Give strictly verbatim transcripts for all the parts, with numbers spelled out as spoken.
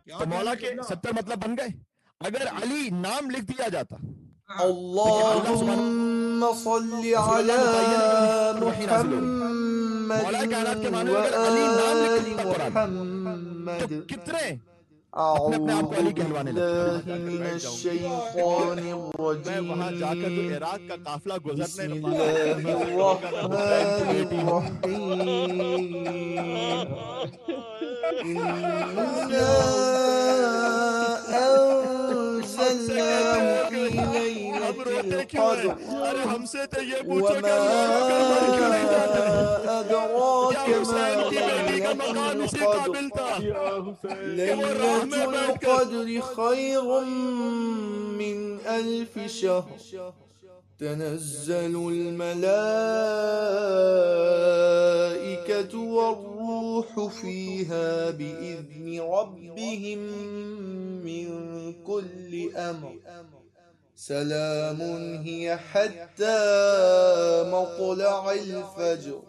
तो मौला के सत्तर मतलब बन गए। अगर अली नाम लिख दिया जाता, अल्लाहुम्मा सल्ली अला मुहम्मद व आलि मुहम्मद। तो कितने अपने अपने आप को अली कहलवाने लगते। मैं वहां जाकर तो इराक का काफिला गुजरने अरे हमसे तो ये पूछो कि हुसैन की बेटी का मकाम इसी काबिल था। लैलतुल क़द्र खैरुम मिन अल्फ शहर तनज़्ज़लुल मलाइकतु वर्रूहु फ़ीहा बिइज़्नि रब्बिहिम मिन कुल्लि अम्र सलामुन हिय हत्ता मत्लअल फज्र।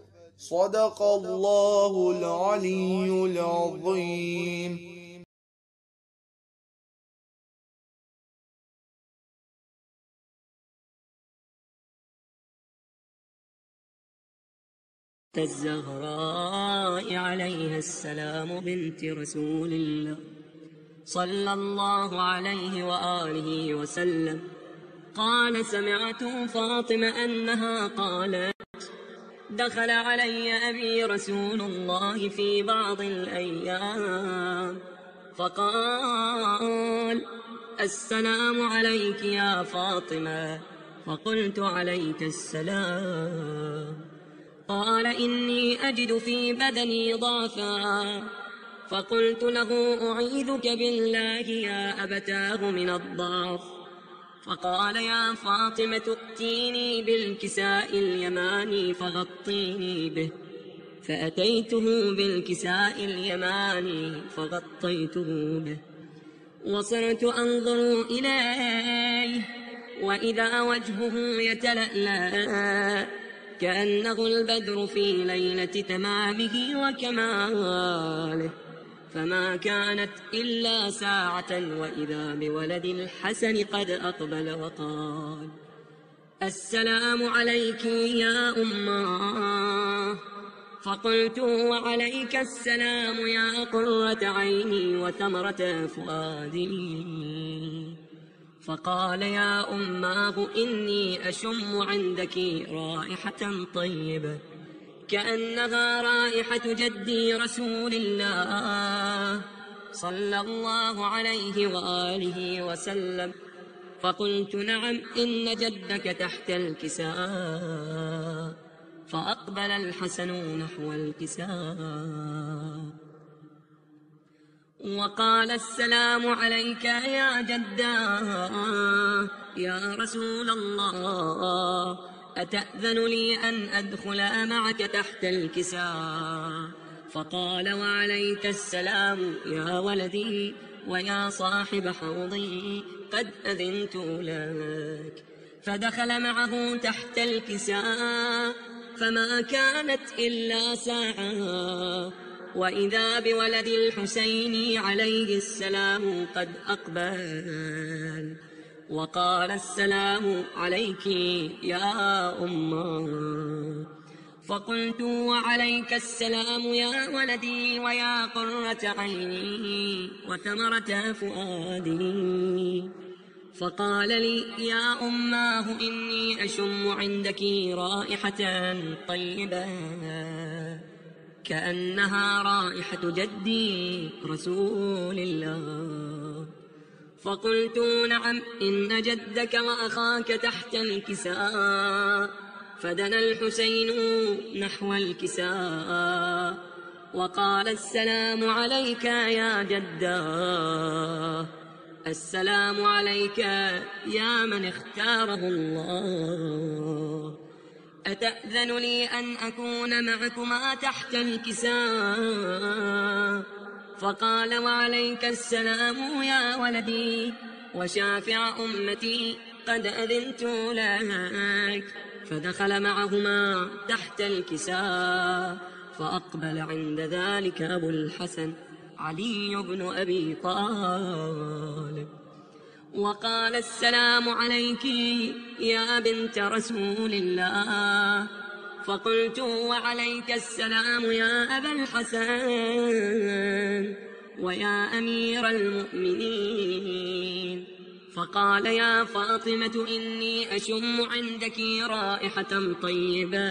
सदक़ल्लाहुल अलीयुल अज़ीम। الزهراء عليها السلام بنت رسول الله صلى الله عليه وآله وسلم قال: سمعت فاطمة أنها قالت: دخل علي أبي رسول الله في بعض الأيام فقال: السلام عليك يا فاطمة. فقلت: عليك السلام. قال: إني أجد في بدني ضعفا. فقلت له: أعيذك بالله يا أبتاه من الضعف. فقال: يا فاطمة ائتيني بالكساء اليماني فغطيني به. فأتيته بالكساء اليماني فغطيته به، وصرت أنظر إليه وإذا وجهه يتلألأ كأنه البدر في ليلة تمامه وكماله، فما كانت إلا ساعة وإذا بولد الحسن قد أقبل وقال: السلام عليك يا أماه. فقلت: وعليك السلام يا قرة عيني وثمرة فؤادي. فقال: يا أماه إني أشم عندك رائحة طيبة كأنها رائحة جدي رسول الله صلى الله عليه وآله وسلم. فقلت: نعم، إن جدك تحت الكساء. فأقبل الحسن نحو الكساء وقال: السلام عليك يا جداه يا رسول الله، أتأذن لي أن أدخل معك تحت الكساء؟ فقال: وعليك السلام يا ولدي ويا صاحب حوضي، قد أذنت لك. فدخل معه تحت الكساء فما كانت إلا ساعة وإذا بولد الحسين عليه السلام قد أقبل وقال: السلام عليك يا أمه. فقلت: وعليك السلام يا ولدي ويا قرة عيني وثمرة فؤادي. فقال لي: يا أماه إني أشم عندك رائحة طيبة كأنها رائحة جدي رسول الله. فقلت: نعم، إن جدك وأخاك تحت الكساء. فدنا الحسين نحو الكساء وقال: السلام عليك يا جداه، السلام عليك يا من اختاره الله، أتأذن لي أن أكون معكما تحت الكساء؟ فقال: وعليك السلام يا ولدي وشافع أمتي، قد أذنت لك. فدخل معهما تحت الكساء فأقبل عند ذلك أبو الحسن علي بن أبي طالب، وقال: السلام عليك يا بنت رسول الله. فقلت: وعليك السلام يا أبا الحسن ويا أمير المؤمنين. فقال: يا فاطمة إني أشم عندك رائحة طيبة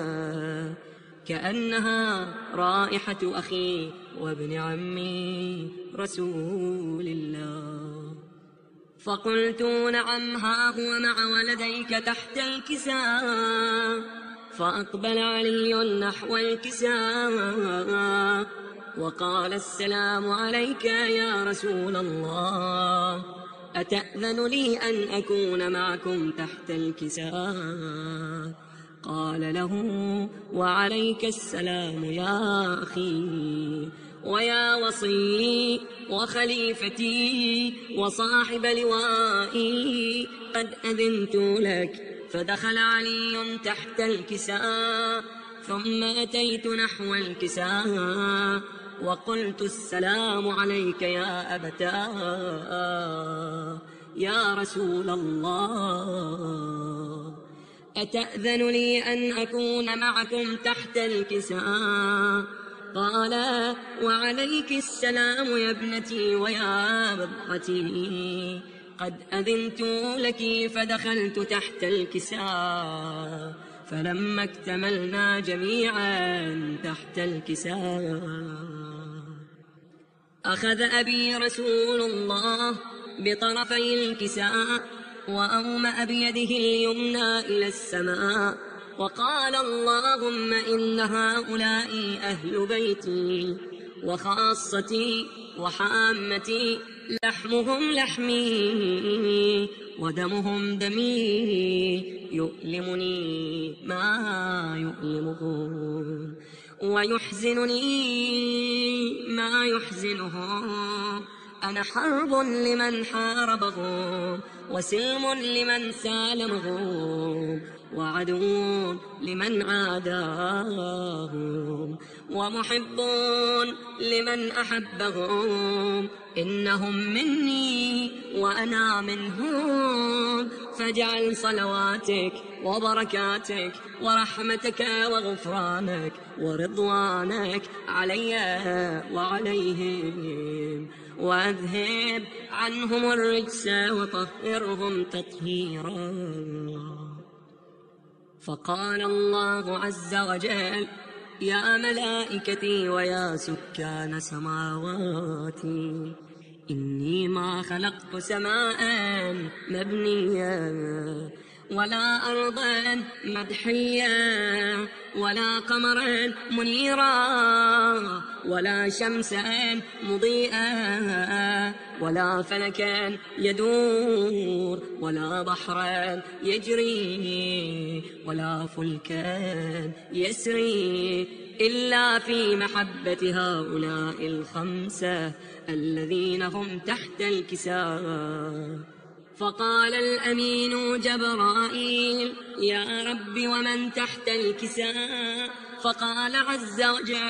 كأنها رائحة أخي وابن عمي رسول الله. فقلت: نعم، ها هو مع ولديك تحت الكساء. فأقبل علي نحو الكساء وقال: السلام عليك يا رسول الله، أتأذن لي أن أكون معكم تحت الكساء؟ قال له: وعليك السلام يا أخي ويا وصي وخليفتي وصاحب لوائي، قد أذنت لك. فدخل علي تحت الكساء، ثم أتيت نحو الكساء وقلت: السلام عليك يا أبتاه يا رسول الله، أتأذن لي أن أكون معكم تحت الكساء؟ قال: وعليك السلام يا ابنتي ويا بضعتي، قد أذنت لك. فدخلت تحت الكساء، فلما اكتملنا جميعا تحت الكساء أخذ أبي رسول الله بطرفي الكساء وأومأ بيده اليمنى إلى السماء وقال: اللهم إن هؤلاء أهل بيتي وخاصتي وحامتي، لحمهم لحمي ودمهم دمي، يؤلمني ما يؤلمهم ويحزنني ما يحزنهم. أنا حرب لمن حاربهم وسلم لمن سالمهم وعدو لمن عاداهم ومحب لمن أحبهم. إنهم مني وأنا منهم، فاجعل صلواتك وبركاتك ورحمتك وغفرانك ورضوانك علي وعليهم، وأذهب عنهم الرجس وطهرهم تطهيرا. فقال الله عز وجل: يا ملائكتي ويا سكان سماواتي، إني ما خلقت سماء مبنيا ولا أرضا مدحيا ولا قمرا منيرا ولا شمسا مضيئا ولا فلكا يدور ولا بحرا يجري ولا فلكا يسري، إلا في محبة هؤلاء الخمسة الذين هم تحت الكساء. فقال الأمين جبرائيل: يا رب ومن تحت الكساء؟ فقال عز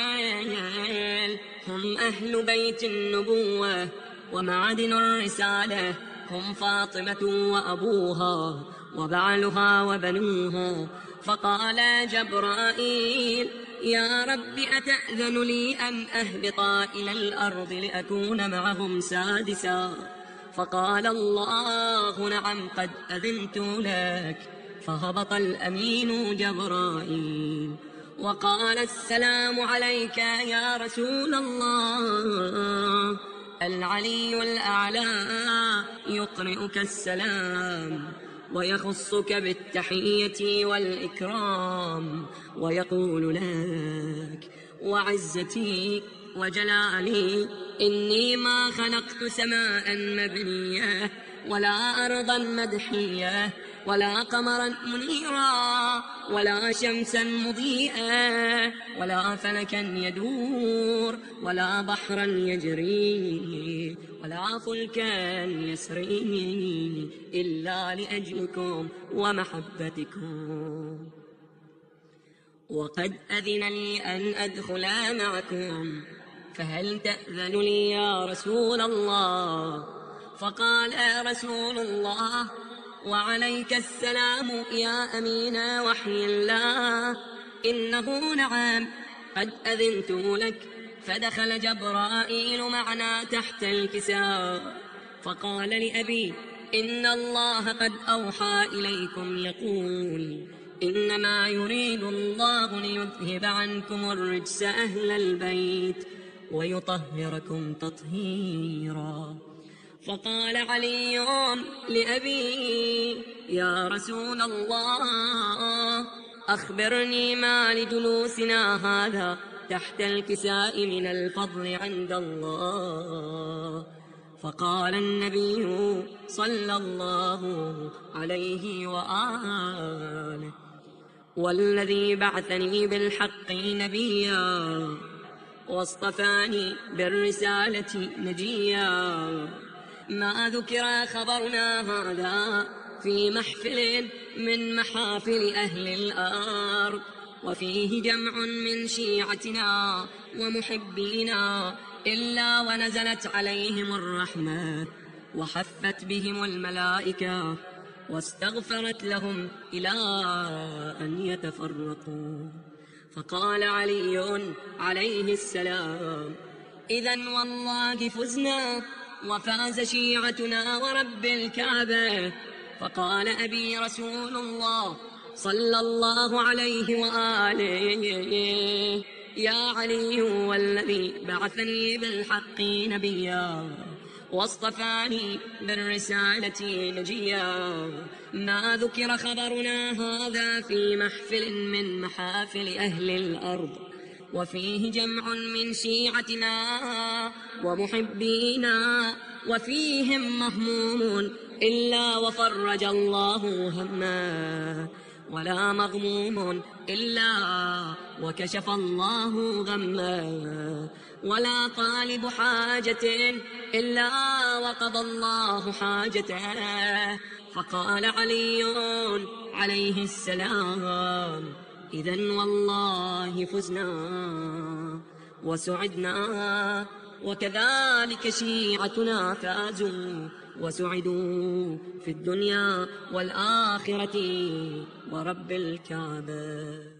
وجل: هم أهل بيت النبوة ومعدن الرسالة، هم فاطمة وأبوها وبعلها وبنوها. فقال جبرائيل: يا رب أتأذن لي أن أهبط إلى الأرض لأكون معهم سادسا؟ فقال الله: نعم، قد أذنت لك. فهبط الأمين جبرائيل وقال: السلام عليك يا رسول الله. العلي الأعلى يقرئك السلام ويخصك بالتحية والإكرام ويقول لك: وعزتي وجلالي إني ما خلقت سماء مبنية ولا أرضا مدحية ولا قمرا منيرا ولا شمسا مضيئة ولا فلكا يدور ولا بحرا يجري ولا فلكا يسري، إلا لأجلكم ومحبتكم. وقد أذن لي أن أدخل معكم، فهل تأذن لي يا رسول الله؟ فقال رسول الله: وعليك السلام يا أمين وحي الله، إنه نعم قد أذنت لك. فدخل جبرائيل معنا تحت الكساء، فقال لأبي: إن الله قد أوحى إليكم يقول: إنما يريد الله ليذهب عنكم الرجس أهل البيت ويطهركم تطهيرا. فقال علي لأبي: يا رسول الله، أخبرني ما لجلوسنا هذا تحت الكساء من الفضل عند الله. فقال النبي صلى الله عليه وآله: والذي بعثني بالحق نبيا واصطفاني بالرسالة نجيا، ما ذكر خبرنا هذا في محفل من محافل أهل الأرض، وفيه جمع من شيعتنا ومحبينا، إلا ونزلت عليهم الرحمة وحفت بهم الملائكة واستغفرت لهم إلى أن يتفرقوا. فقال علي عليه السلام: إذن والله فزنا وفاز شيعتنا ورب الكعبة. فقال أبي رسول الله صلى الله عليه وآله: يا علي، والذي بعثني بالحق نبيا واصطفاني بالرسالة نجيا، ما ذكر خبرنا هذا في محفل من محافل أهل الأرض، وفيه جمع من شيعتنا ومحبينا، وفيهم مهموم إلا وفرج الله همه، ولا مغموم إلا وكشف الله غمه، ولا طالب حاجة إلا وقضى الله حاجته. فقال علي عليه السلام: إذن والله فزنا وسعدنا، وكذلك شيعتنا فازوا وسعدوا في الدنيا والآخرة ورب الكعبة.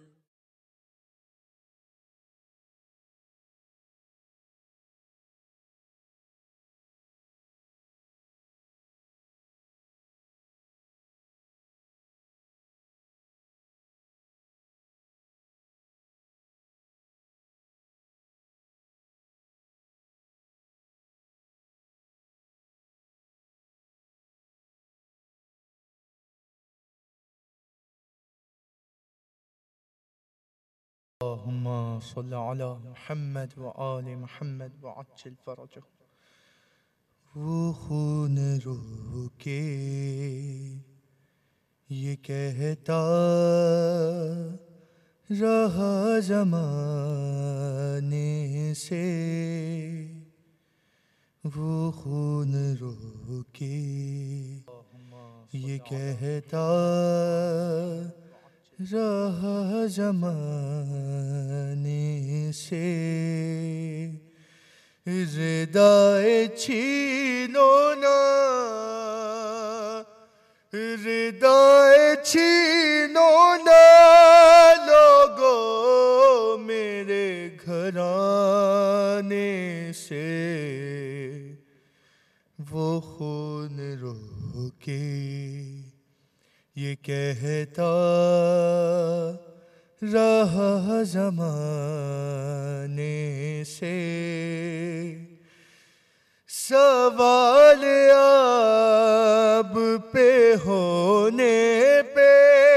اللهم صل على محمد وآل محمد وعجل فرجه. वो खून रोके ये कहता रहा ज़माने से, वो खून रोके ये कहता रहा ज़माने से, रिदाए छीनो ना, रिदाए छीनो ना लोगों मेरे घराने से, वो खून रोके ये कहता रहा ज़माने से। सवाल अब पे होने पे,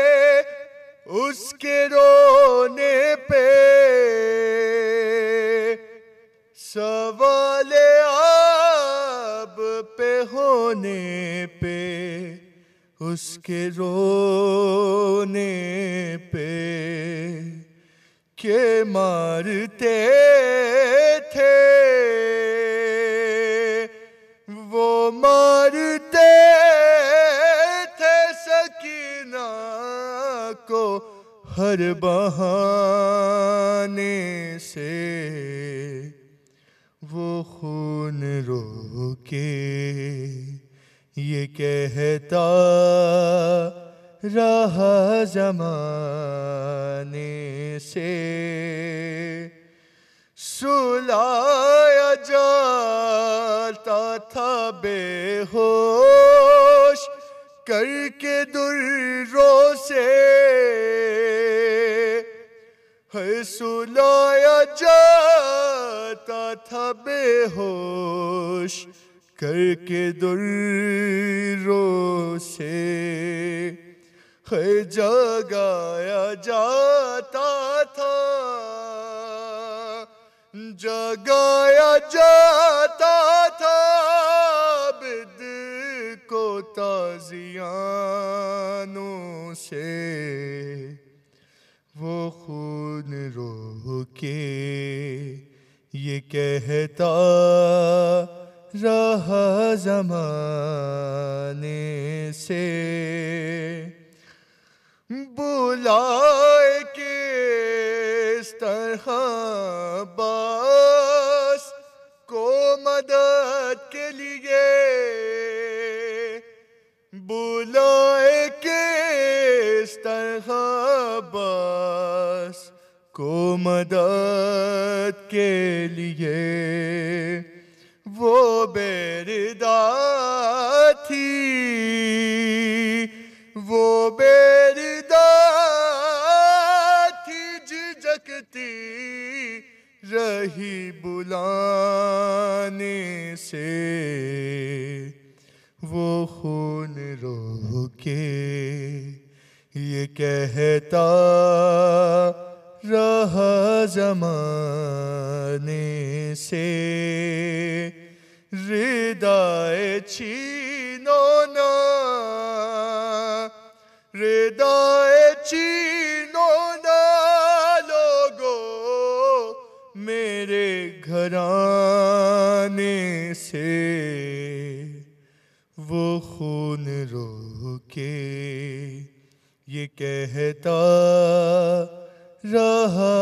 उसके रोने पे, सवाल अब पे होने पे, उसके रोने पे, के मारते थे वो मारते थे सकीना को हर बहाने से, کے یہ کہتا رہا زمانے سے، سلایا جاتا تھا بے ہوش کر کے دروں سے، ہے سلایا جاتا تھا بے ہوش کر کے دروں سے، ہے جگایا جاتا تھا جگایا جاتا تھا عبد کو تازیانوں سے، وہ خون رو کے یہ کہتا رہا زمانے سے، بلائے کس طرح عباس کو مدد کے لیے، بلائے کس طرح عباس کو مدد کے لیے، وہ بیردہ تھی وہ بیردہ تھی جھجکتی رہی بلانے سے، وہ خون رو کے یہ کہتا رہا زمانے سے، ردائے چھینو نا ردائے چھینو نا لوگو میرے گھرانے سے، وہ خون رو کے یہ کہتا رہا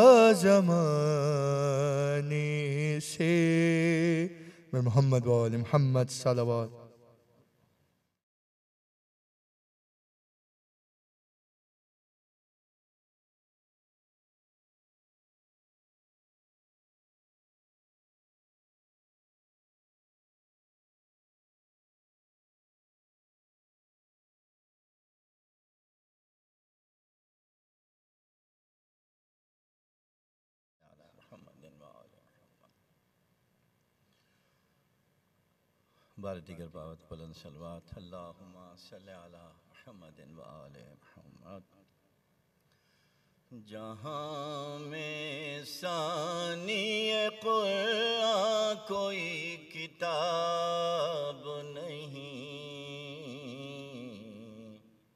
زمانے سے، میں محمد و آل محمد صلوات۔ بار دیگر بات بلند صلوات، اللہم صلی علی محمد و آل محمد۔ جہاں میں ثانی قرآن کوئی کتاب نہیں،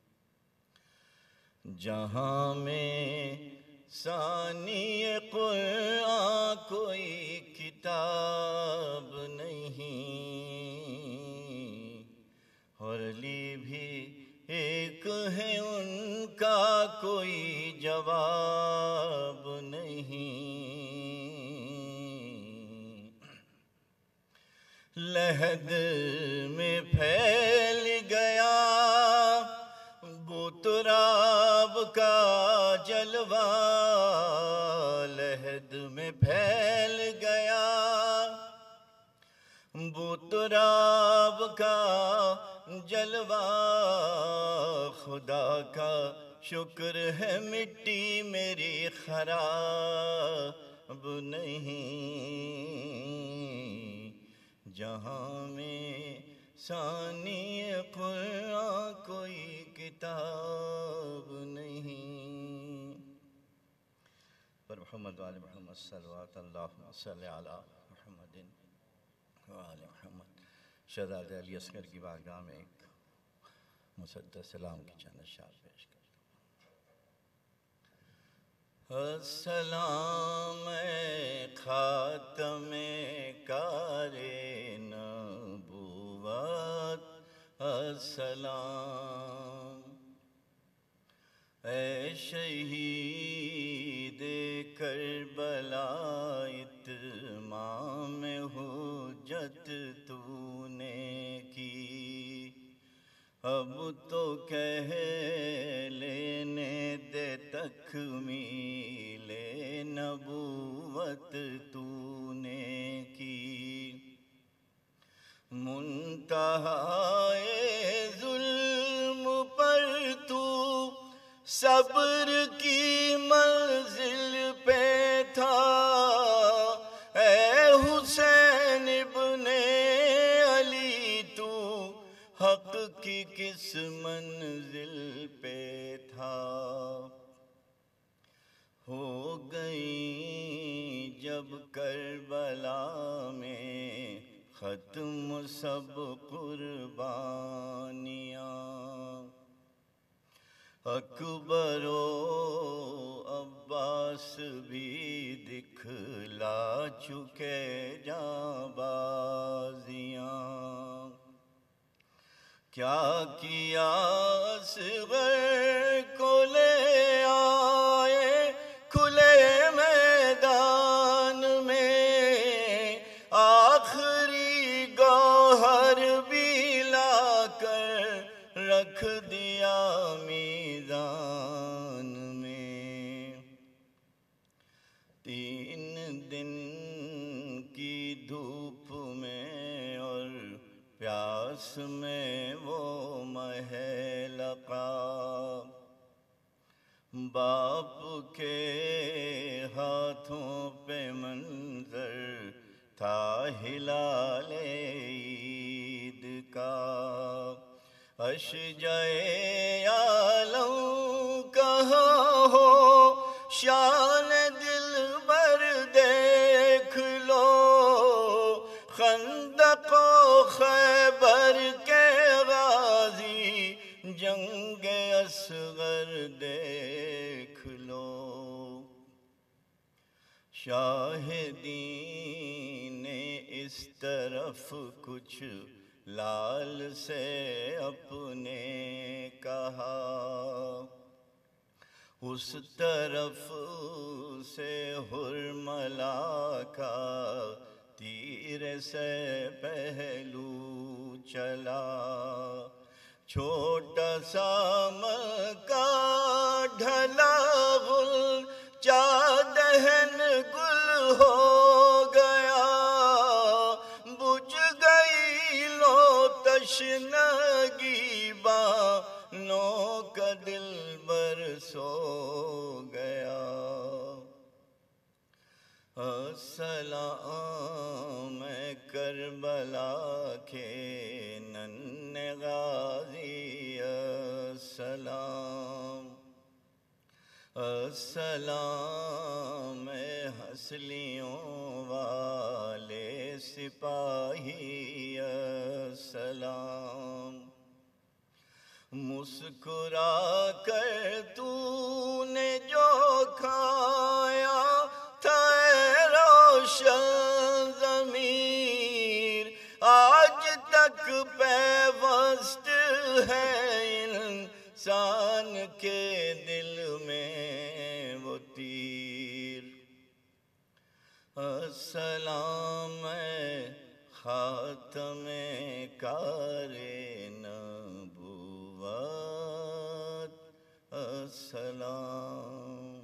جہاں میں ثانی قرآن کوئی کتاب نہیں، اور لی بھی ایک ہے ان کا کوئی جواب نہیں، لحد میں پھیل گیا وہ تراب کا جلوہ، لحد میں پھیل گیا وہ تراب کا جلوہ، خدا کا شکر ہے مٹی میری خراب نہیں، جہاں میں ثانی قرآن کوئی کتاب نہیں۔ پر محمد و آل محمد صلوات، اللہم صلی علی محمد و آل محمد۔ شہزاد علی اصغر کی بارگاہ میں ایک مصدق سلام کی چند اشعار پیش کرتا ہوں۔ السلام اے خاتم کار نبوت، السلام اے شہید کربلا، اتمام حجت تو نے اب تو کہہ لینے دے تکمیل نبوت تو نے کی، منتہائے ظلم پر تو صبر کی منزل پہ تھا، اے حسین ابن علی تو حق کی کس منزل پہ تھا؟ ہو گئی جب کربلا میں ختم سب قربانیاں، اکبر و عباس بھی دکھلا چکے جاں بازیاں، کیا کیا اصغر کو لے آئے کھلے میدان میں، آخری گوہر بھی لا کر رکھ دیا میزان میں، تین دن کی دھوپ میں اور پیاس میں وہ مہ لقا، باپ کے ہاتھوں پہ منظر تھا ہلال عید کا، اشجعِ عالم کہاں ہو شان دلبر دیکھ لو، خندق و خیبر کے غازی جنگ اصغر دیکھ لو، شاہدین نے اس طرف کچھ لال سے اپنے کہا، اس طرف سے حرملا کا تیر سے پہلو چلا، چھوٹا سا مکہ ڈھلا گل چادہن گل ہو گیا، بجھ گئی لو تشنگی بانوں کا دلبر سو گیا، السلام اے کربلا کے ننھے غازی، السلام السلام اے ہنسلیوں والے سپاہی، السلام مسکرا کر تو نے جو کھایا تھا اے روشن ضمیر، آج تک پیوست ہے انسان کے دل میں وہ تیر، السلام اے خاتم کار نبوت، السلام۔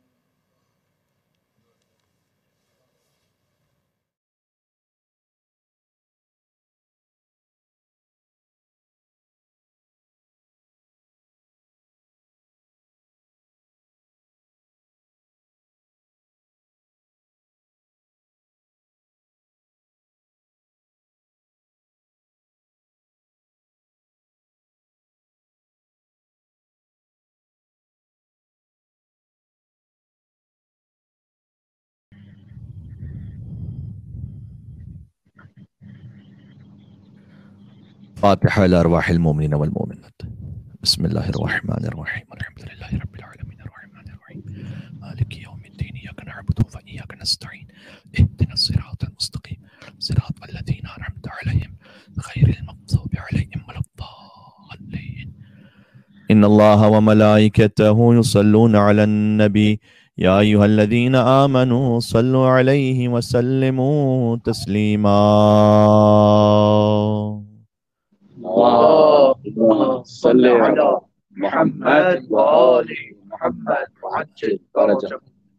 فاتحة إلى أرواح المؤمنين والمؤمنات. بسم الله الرحمن الرحيم، الحمد لله رب العالمين الرحمن الرحيم مالك يوم الدين، إياك نعبد وإياك نستعين، اهدنا الصراط المستقيم صراط الذين أنعمت عليهم غير المغضوب عليهم ولا الضالين. إن الله وملائكته يصلون على النبي يا أيها الذين آمنوا صلوا عليه وسلموا تسليما. صل على محمد وآل محمد وعجل فرجهم.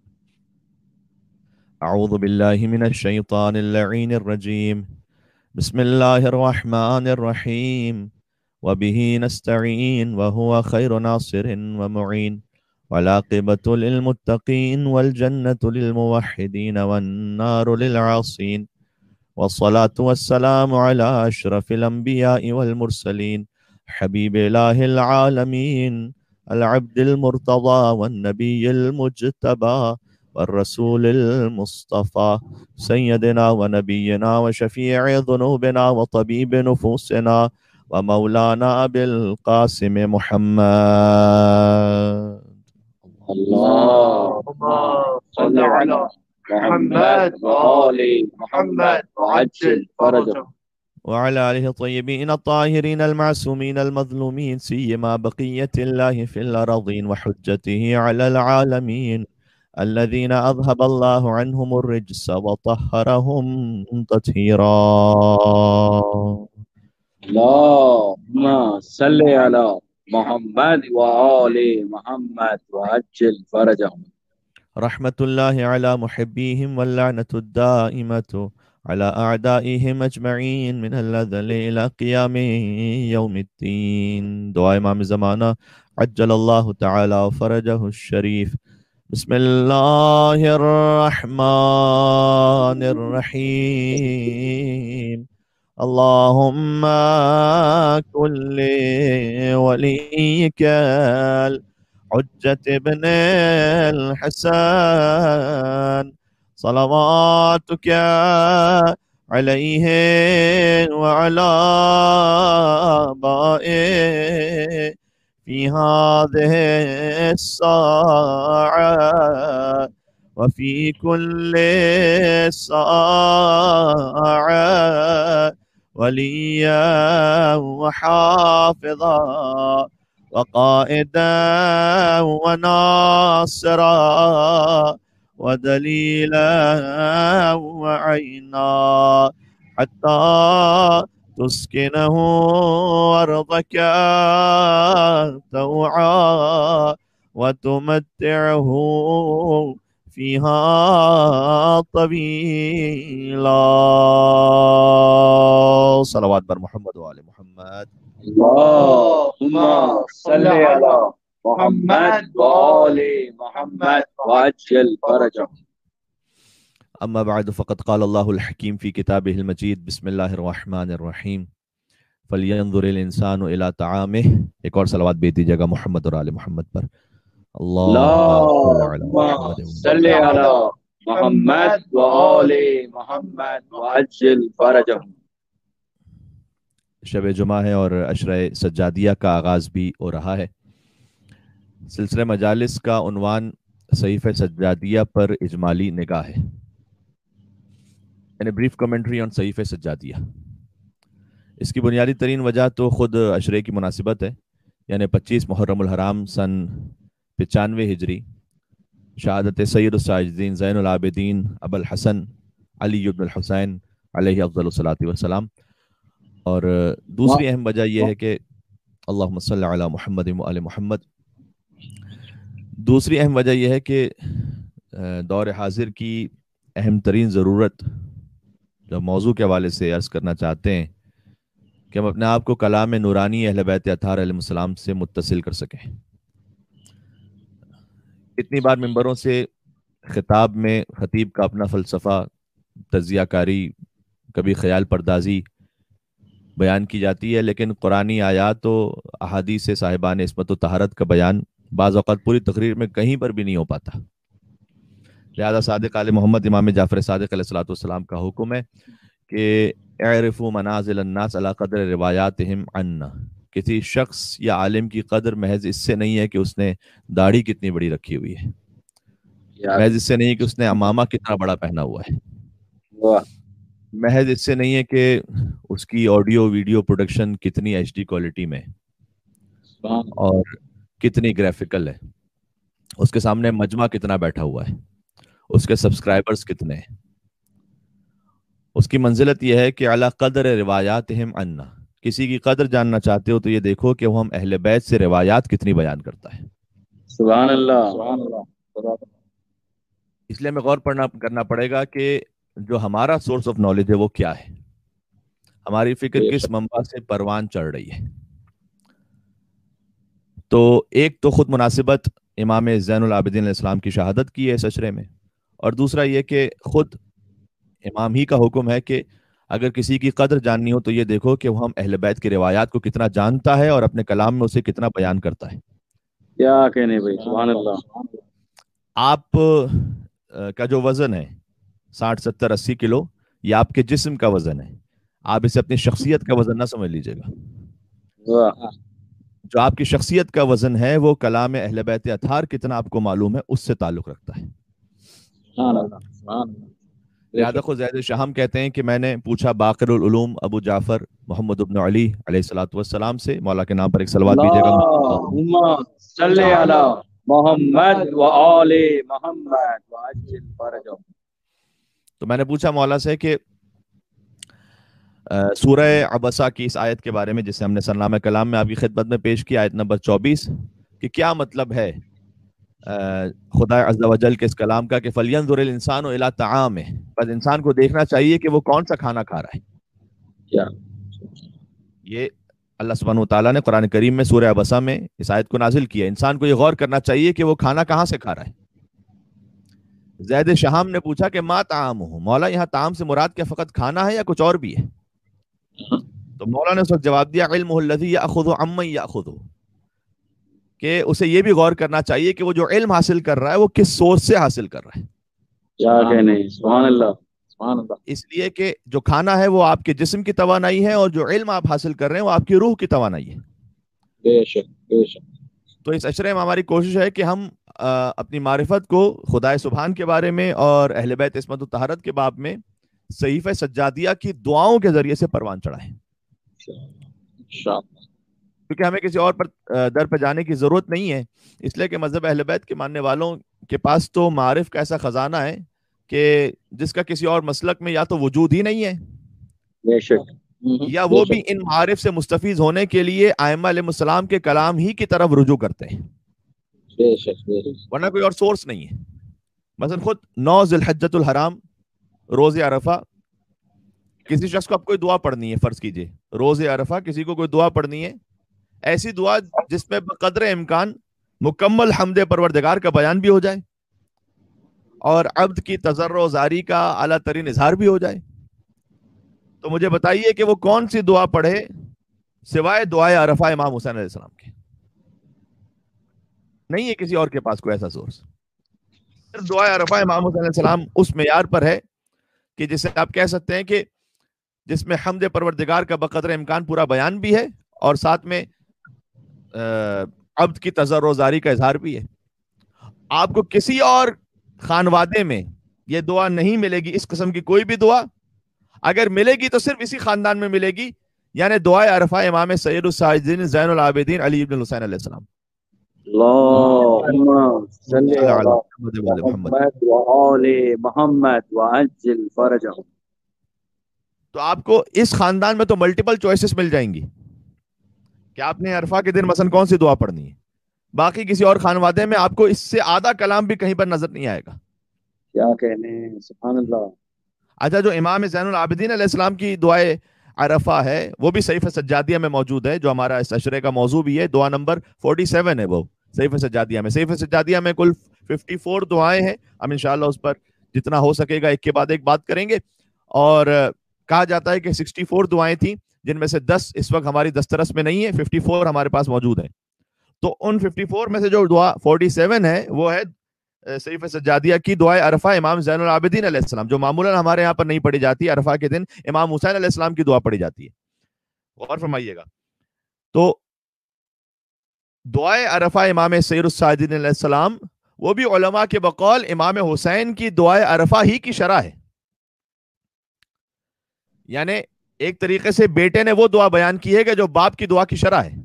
أعوذ بالله من الشيطان اللعين الرجيم. بسم الله الرحمن الرحيم. وبه نستعين وهو خير ناصر ومعين، والعاقبة للمتقين والجنة للموحدين والنار للعاصين، والصلاة والسلام على أشرف الأنبياء والمرسلين، حبيب إله العالمين، العبد المرتضى والنبي المجتبى والرسول المصطفى، سيدنا ونبينا وشفيع ذنوبنا وطبيب نفوسنا ومولانا أبي القاسم محمد. اللهم صل على محمد وآل محمد وعجل فرجهم. وعلى آله الطيبين الطاهرين المعصومين المظلومين، سيما بقية الله في الأرضين وحجته على العالمين، الذين أذهب الله عنهم الرجس وطهرهم تطهيرا. اللهم صل على محمد وآل محمد وعجل فرجهم. رحمة الله على محبيهم واللعنة الدائمة على أعدائهم أجمعين من الأذل إلى قيام يوم الدين. دعاء امام زمانہ عجل الله تعالى فرجه الشريف. بسم الله الرحمن الرحيم. اللهم كن لوليك الحجة ابن الحسن صلواتك عليه وعلى آبائه في هذه الساعة وفي كل ساعة وليا وحافظا وقائدا وناصرا ودليلا وعينا، حتى تسكنه أرضك توعا وتمتعه فيها طويلا. صلوات بر محمد وآل محمد. اللهم صل على محمد وآل محمد وعجل فرجهم. أما بعد فقد قال الله الحكيم في كتابه المجيد. بسم الله الرحمن الرحيم. فلينظر الإنسان إلى طعامه. ایک اور صلوات بیچ دیجیے گا محمد اور آل محمد پر. اللهم صل على محمد وآل محمد وعجل فرجهم. شب جمعہ ہے اور عشرہ سجادیہ کا آغاز بھی ہو رہا ہے. سلسلہ مجالس کا عنوان صحیفہ سجادیہ پر اجمالی نگاہ ہے. یعنی بریف کمنٹری آن صحیفہ سجادیہ. اس کی بنیادی ترین وجہ تو خود عشرے کی مناسبت ہے، یعنی پچیس محرم الحرام سن پچانوے ہجری، شہادت سید الساجدین زین العابدین ابو الحسن علی بن الحسین علیہ افضل الصلاۃ والسلام. اور دوسری اہم وجہ یہ ہے کہ اللہم صلی علی محمد و آل محمد. دوسری اہم وجہ یہ ہے کہ دور حاضر کی اہم ترین ضرورت جو موضوع کے حوالے سے عرض کرنا چاہتے ہیں کہ ہم اپنے آپ کو کلام نورانی اہل بیت اطہار علیہ السلام سے متصل کر سکیں. اتنی بار ممبروں سے خطاب میں خطیب کا اپنا فلسفہ، تجزیہ کاری، کبھی خیال پردازی بیان کی جاتی ہے، لیکن قرآنی آیات و احادیث صاحبان عصمت و طہارت کا بیان بعض اوقات پوری تقریر میں کہیں پر بھی نہیں ہو پاتا. لہذا صادق آل محمد امام جعفر صادق علیہ الصلوۃ والسلام کا حکم ہے کہ اعرفوا منازل الناس علی قدر روایاتہم عنا. کسی شخص یا عالم کی قدر محض اس سے نہیں ہے کہ اس نے داڑھی کتنی بڑی رکھی ہوئی ہے، محض اس سے نہیں کہ اس نے عمامہ کتنا بڑا پہنا ہوا ہے، محض اس سے نہیں ہے کہ اس کی آڈیو ویڈیو پروڈکشن کتنی ایچ ڈی کوالٹی میں اور کتنی گرافیکل ہے، اس کے سامنے مجمع کتنا بیٹھا ہوا ہے، اس کے سبسکرائبرز کتنے ہیں. اس کی منزلت یہ ہے کہ علی قدر روایاتہم عنا، کسی کی قدر جاننا چاہتے ہو تو یہ دیکھو کہ وہ ہم اہل بیت سے روایات کتنی بیان کرتا ہے. سبحان اللہ سبحان اللہ. اس لیے ہمیں غور پڑنا کرنا پڑے گا کہ جو ہمارا سورس آف نالج ہے وہ کیا ہے, ہماری فکر کس منبع سے پروان چڑھ رہی ہے. تو ایک تو خود مناسبت امام زین العابدین علیہ السلام کی شہادت کی ہے اس اشرے میں, اور دوسرا یہ کہ خود امام ہی کا حکم ہے کہ اگر کسی کی قدر جاننی ہو تو یہ دیکھو کہ وہ ہم اہل بیت کی روایات کو کتنا جانتا ہے اور اپنے کلام میں اسے کتنا بیان کرتا ہے. کیا کہنے بھائی, سبحان اللہ. آپ کا جو وزن ہے ساٹھ ستر اسی کلو, یہ آپ کے جسم کا وزن ہے, آپ اسے اپنی شخصیت کا وزن نہ سمجھ لیجیے گا. جو آپ کی شخصیت کا وزن ہے وہ کلام اہل بیت اطہار کتنا آپ کو معلوم ہے اس سے تعلق رکھتا ہے. لہذا خود زید شاہم کہتے ہیں کہ میں نے پوچھا باقر العلوم ابو جعفر محمد ابن علی علیہ الصلوۃ والسلام سے, مولا کے نام پر ایک صلوات دیجیے گا. اللہم صلی علی محمد و آل محمد وعجل فرجہم. تو میں نے پوچھا مولا سے کہ سورہ عبسہ کی اس آیت کے بارے میں جسے ہم نے سرنامہ کلام میں آپ کی خدمت میں پیش کیا, آیت نمبر چوبیس, کہ کیا مطلب ہے خدا عز و جل کے اس کلام کا کہ فَلْيَنْظُرِ الْإِنسَانُ إِلَىٰ طَعَامِهِ, بس انسان کو دیکھنا چاہیے کہ وہ کون سا کھانا کھا رہا ہے. یہ اللہ سبحانہ وتعالیٰ نے قرآن کریم میں سورہ عبسہ میں اس آیت کو نازل کیا. انسان کو یہ غور کرنا چاہیے کہ وہ کھانا کہاں سے کھا رہا ہے. زید شہام نے پوچھا کہ ما طعامہ, مولا یہاں طعام سے مراد کیا فقط کھانا ہے یا کچھ اور بھی ہے؟ تو مولا نے اس وقت جواب دیا علمہ الذی یأخذ عمن یأخذ, کہ اسے یہ بھی غور کرنا چاہیے کہ وہ جو علم حاصل کر رہا ہے وہ کس سورس سے حاصل کر رہا ہے. کیا کہنے, سبحان اللہ سبحان اللہ. اس لیے کہ جو کھانا ہے وہ آپ کے جسم کی توانائی ہے, اور جو علم آپ حاصل کر رہے ہیں وہ آپ کی روح کی توانائی ہے. بے شک بے شک. تو اس اشرے میں ہماری کوشش ہے کہ ہم اپنی معرفت کو خدائے سبحان کے بارے میں اور اہل بیت عصمت و طہارت کے باب میں صحیفہ سجادیہ کی دعاؤں کے ذریعے سے پروان چڑھائیں, کیونکہ ہمیں کسی اور پر در پہ جانے کی ضرورت نہیں ہے. اس لیے کہ مذہب اہل بیت کے ماننے والوں کے پاس تو معارف کا ایسا خزانہ ہے کہ جس کا کسی اور مسلک میں یا تو وجود ہی نہیں ہے, بے شک, یا وہ بھی ان معارف سے مستفیض ہونے کے لیے ائمہ علیہ السلام کے کلام ہی کی طرف رجوع کرتے ہیں, بے شک بے شک, ورنہ کوئی اور سورس نہیں ہے. مثلا خود نو ذی الحجۃ الحرام روز عرفہ, کسی شخص کو اب کوئی دعا پڑھنی ہے, فرض کیجئے روز عرفہ کسی کو کوئی دعا پڑھنی ہے, ایسی دعا جس میں بقدر امکان مکمل حمد پروردگار کا بیان بھی ہو جائے اور عبد کی تضرع و زاری کا اعلیٰ ترین اظہار بھی ہو جائے, تو مجھے بتائیے کہ وہ کون سی دعا پڑھے سوائے دعائے عرفہ امام حسین علیہ السلام کے؟ نہیں ہے کسی اور کے پاس کوئی ایسا سورس. دعائے عرفہ امام حسین علیہ السلام اس معیار پر ہے کہ جسے آپ کہہ سکتے ہیں کہ جس میں حمد پروردگار کا بقدر امکان پورا بیان بھی ہے اور ساتھ میں عبد کی تضرع و زاری کا اظہار بھی ہے. آپ کو کسی اور خانوادے میں یہ دعا نہیں ملے گی, اس قسم کی کوئی بھی دعا اگر ملے گی تو صرف اسی خاندان میں ملے گی, یعنی دعائے عرفہ امام سید الساجدین زین العابدین علی بن الحسین علیہ السلام. اللہم صلی علی محمد و آل محمد وعجل فرجہم. تو آپ کو اس خاندان میں تو ملٹیپل چوائسز مل جائیں گی کہ آپ نے عرفہ کے دن مثلا کون سی دعا پڑھنی ہے. باقی کسی اور خانوادے میں آپ کو اس سے آدھا کلام بھی کہیں پر نظر نہیں آئے گا. کیا کہنے, سبحان اللہ. اچھا, جو امام زین العابدین علیہ السلام کی دعائے عرفہ ہے وہ بھی صحیفہ سجادیہ میں موجود ہے, جو ہمارا اس اشرے کا موضوع بھی ہے. دعا نمبر سینتالیس ہے وہ صحیفہ سجادیہ میں. صحیفہ سجادیہ میں کل چون دعائیں ہیں. ہم انشاءاللہ اس پر جتنا ہو سکے گا ایک کے بعد ایک بات کریں گے. اور کہا جاتا ہے کہ چون دعائیں تھیں جن میں سے دس اس وقت ہماری دسترس میں نہیں ہے, چون ہمارے پاس موجود ہیں. تو ان چون میں سے جو دعا سینتالیس ہے وہ ہے صحیفہ سجادیہ کی دعائے عرفہ امام زین العابدین علیہ السلام, جو معمولاً ہمارے یہاں پر نہیں پڑھی جاتی. عرفہ کے دن امام حسین علیہ السلام کی دعا پڑھی جاتی ہے. غور فرمائیے گا. تو دعائے عرفہ امام سید الساجدین علیہ السلام وہ بھی علماء کے بقول امام حسین کی دعائے عرفہ ہی کی شرح ہے. یعنی ایک طریقے سے بیٹے نے وہ دعا بیان کی ہے کہ جو باپ کی دعا کی شرح ہے.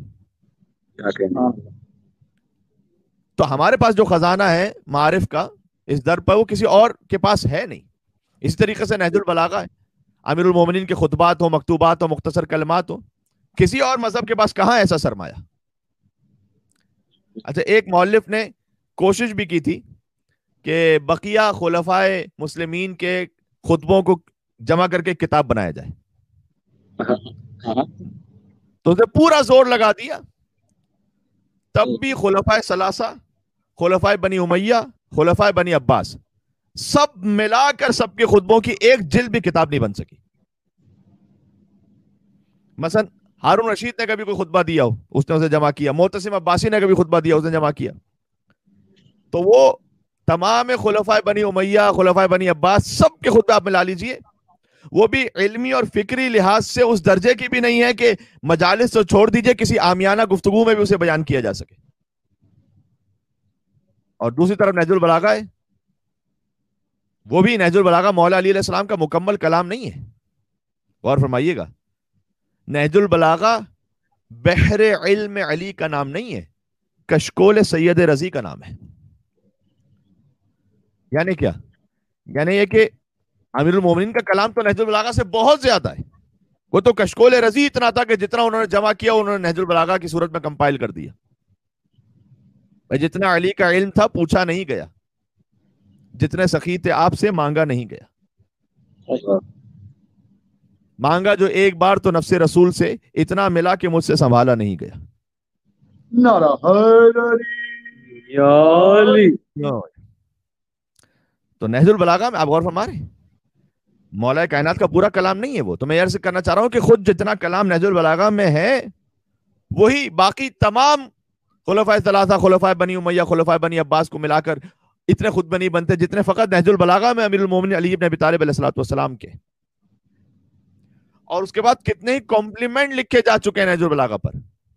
تو ہمارے پاس جو خزانہ ہے معارف کا اس در پر وہ کسی اور کے پاس ہے نہیں. اسی طریقے سے نہج البلاغہ ہے, امیر المومنین کے خطبات ہو, مکتوبات ہو, مختصر کلمات ہو, کسی اور مذہب کے پاس کہاں ایسا سرمایہ؟ اچھا، ایک مؤلف نے کوشش بھی کی تھی کہ بقیہ خلفائے مسلمین کے خطبوں کو جمع کر کے کتاب بنایا جائے، تو اسے پورا زور لگا دیا، تب بھی خلفائے ثلاثہ، خلفائے بنی امیہ، خلفائے بنی عباس، سب ملا کر سب کے خطبوں کی ایک جلد بھی کتاب نہیں بن سکی۔ مثلا ہارون رشید نے کبھی کوئی خطبہ دیا ہو، اس نے اسے جمع کیا، معتصم عباسی نے کبھی خطبہ دیا، اس نے جمع کیا، تو وہ تمام خلفائے بنی امیہ، خلفائے بنی عباس، سب کے خطبہ آپ ملا لیجئے، وہ بھی علمی اور فکری لحاظ سے اس درجے کی بھی نہیں ہے کہ مجالس تو چھوڑ دیجئے، کسی عامیانہ گفتگو میں بھی اسے بیان کیا جا سکے۔ اور دوسری طرف نہج البلاغہ ہے، وہ بھی نہج البلاغہ مولا علی علیہ السلام کا مکمل کلام نہیں ہے، غور فرمائیے گا، نہج البلاغہ بحر علم علی کا نام نہیں ہے، کشکول سید رضی کا نام ہے۔ یعنی کیا؟ یعنی یہ کہ امیر المومنین کا کلام تو نہج البلاغہ سے بہت زیادہ ہے، وہ تو کشکول رضی اتنا تھا کہ جتنا انہوں نے جمع کیا انہوں نے نہج البلاغہ کی صورت میں کمپائل کر دیا۔ جتنا علی کا علم تھا پوچھا نہیں گیا، جتنے سخی تھے آپ سے مانگا نہیں گیا، مانگا جو ایک بار تو نفس رسول سے، اتنا ملا کہ مجھ سے سنبھالا نہیں گیا۔ نعرہ حیدری یا علی۔ تو نہج البلاغہ میں آپ غور فرما رہے ہیں، مولا کائنات کا پورا کلام نہیں ہے وہ، تو میں یہ عرض کرنا چاہ رہا ہوں کہ خود جتنا کلام نہج البلاغہ میں ہے وہی باقی تمام خلفائے ثلاثہ، خلفائے بنی امیہ، خلفائے بنی عباس کو ملا کر اتنے خطبے نہیں بنتے جتنے فقط نہج البلاغہ میں امیر المومنین علی بن ابی طالب علیہ الصلوۃ والسلام کے۔ اور اس کے بعد کتنے ہی کمپلیمنٹ لکھے جا چکے ہیں نہج البلاغہ پر،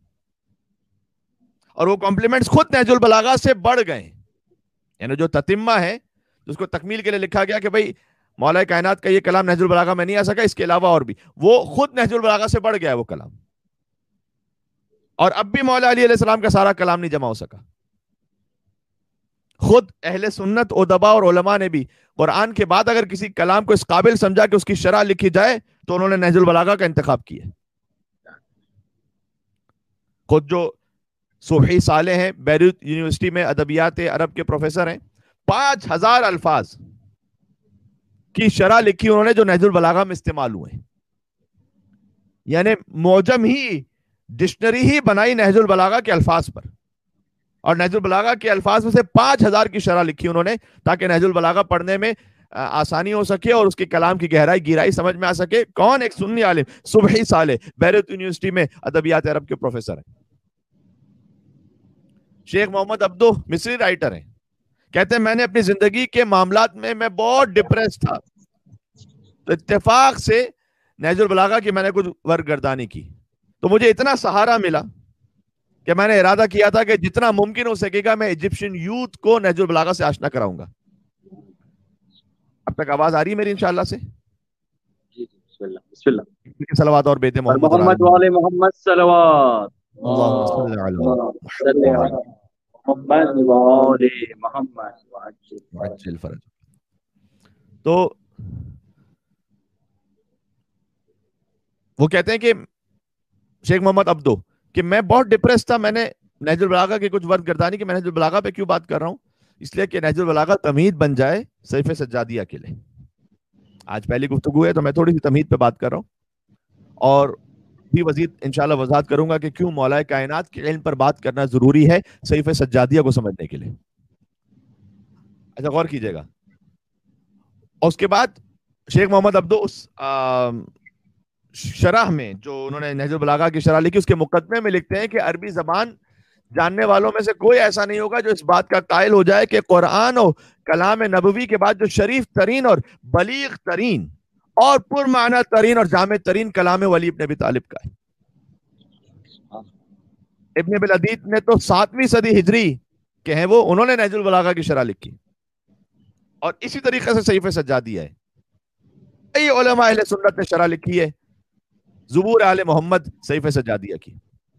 اور وہ کمپلیمنٹس خود نہج البلاغہ سے بڑھ گئے، یعنی جو تتمہ ہے جس کو تکمیل کے لیے لکھا گیا کہ بھئی مولا کائنات کا یہ کلام نہج البلاغہ میں نہیں آ سکا، اس کے علاوہ اور بھی، وہ خود نہج البلاغہ سے بڑھ گیا ہے وہ کلام، اور اب بھی مولا علی علیہ السلام کا سارا کلام نہیں جمع ہو سکا۔ خود اہل سنت ادبا اور علماء نے بھی قرآن کے بعد اگر کسی کلام کو اس قابل سمجھا کہ اس کی شرح لکھی جائے تو انہوں نے نہج البلاغہ کا انتخاب کیا۔ خود جو صبحی صالح ہیں، بیروت یونیورسٹی میں ادبیات عرب کے پروفیسر ہیں، پانچ ہزار الفاظ کی شرح لکھی انہوں نے جو نہج البلاغہ میں استعمال ہوئے، یعنی معجم ہی، ڈکشنری ہی بنائی نہج البلاغہ کے الفاظ پر، اور نہج البلاغہ کے الفاظ میں سے پانچ ہزار کی شرح لکھی انہوں نے تاکہ نہج البلاغہ پڑھنے میں آسانی ہو سکے اور اس کے کلام کی گہرائی گہرائی سمجھ میں آ سکے۔ کون؟ ایک سنی عالم صبحی صالح، بیروت یونیورسٹی میں ادبیات عرب کے پروفیسر ہیں۔ شیخ محمد عبدو مصری رائٹر ہیں، کہتے ہیں میں نے اپنی زندگی کے معاملات میں میں بہت ڈپریس تھا، تو اتفاق سے نہج البلاغہ کی میں نے کچھ ورگردانی کی تو مجھے اتنا سہارا ملا کہ میں نے ارادہ کیا تھا کہ جتنا ممکن ہو سکے گا میں ایجپشن یوتھ کو نہج البلاغہ سے آشنا کراؤں گا۔ اب تک آواز آ رہی ہے میری انشاءاللہ سے؟ بسم اللہ بسم اللہ، صلوات اور بیت محمد محمد والے محمد صلوات، اللہم صلی علی محمد والے محمد وعجل فرج۔ تو وہ کہتے ہیں کہ شیخ محمد عبدو کہ میں بہت ڈپریس تھا، میں نے نہج البلاغہ کی کچھ ورد گردانی کی۔ میں نہج البلاغہ پہ کیوں بات کر رہا ہوں؟ اس لیے کہ نہج البلاغہ تمہید بن جائے سیف سجادیہ کے لیے۔ آج پہلی گفتگو ہے تو میں تھوڑی سی تمہید پہ بات کر رہا ہوں، اور بھی مزید انشاءاللہ وضاحت کروں گا کہ کیوں مولا کائنات کے علم پر بات کرنا ضروری ہے سیف سجادیہ کو سمجھنے کے لیے۔ اچھا غور کیجئے گا۔ اور اس کے بعد شیخ محمد عبدو اس شرح میں جو انہوں نے نہج البلاغہ کی شرح لکھی اس کے مقدمے میں لکھتے ہیں کہ عربی زبان جاننے والوں میں سے کوئی ایسا نہیں ہوگا جو اس بات کا قائل ہو جائے کہ قرآن اور کلام نبوی کے بعد جو شریف ترین اور بلیغ ترین اور پرمعنی ترین اور جامع ترین کلام ولی ابن ابی طالب کا ہے۔ ابن ابی العدید نے تو ساتویں صدی ہجری کے ہیں، وہ انہوں نے نہج البلاغہ کی شرح لکھی، اور اسی طریقے سے سیف سجادیہ ہے۔ کئی علماء اہل سنت نے شرح لکھی ہے زبور آل محمد سیف سجادیہ کی۔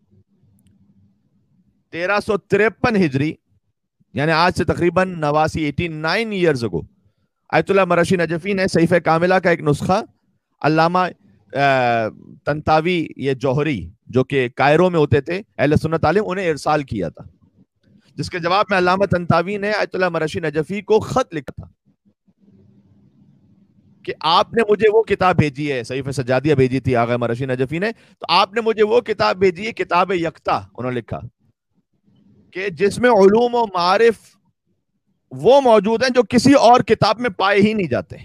تیرہ سو تریپن ہجری یعنی آج سے تقریباً نواسی ایٹی نائن ایئرز اگو آیت اللہ مرشی نجفی نے صحیفہ کاملہ کا ایک نسخہ علامہ तंतावी ये जौहरी जो कि कायरो में होते थे अहले सुन्नत आलिम, उन्हें इरसाल किया था, जिसके जवाब में अल्लामा तंतावी ने आयतुल्लाह मरशी नजफी को खत लिखा था कि आपने मुझे वो किताब भेजी है, सहीफ़े सज्जादिया भेजी थी आगा मरशी नजफी ने, तो आपने मुझे वो किताब भेजी है, किताब यक्ता उन्होंने लिखा, कि जिसमें उलूम और मारिफ वो मौजूद हैं जो किसी और किताब में पाए ही नहीं जाते।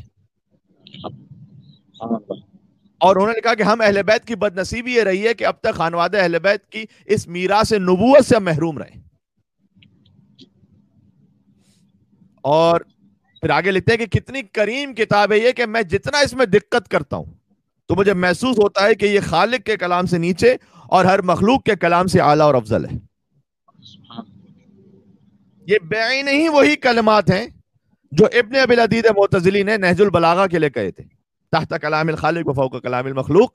और उन्होंने लिखा कि हम अहले बैत की बदनसीबी ये रही है कि अब तक खानवादे अहले बैत की इस मीरास नबूवत से महरूम रहे। और फिर आगे लिखते हैं कि कितनी करीम किताब है ये कि मैं जितना इसमें दिक्कत करता हूं तो मुझे महसूस होता है कि ये खालिक के कलाम से नीचे और हर मखलूक के कलाम से आला और अफजल है। ये बेईन ही वही कलमात हैं जो इब्न अबिल अदीद मोतजिली ने नहजुल बलागा के लिए कहे थे, तहत कलामिल खालिक व फौक कलामिल मखलूक,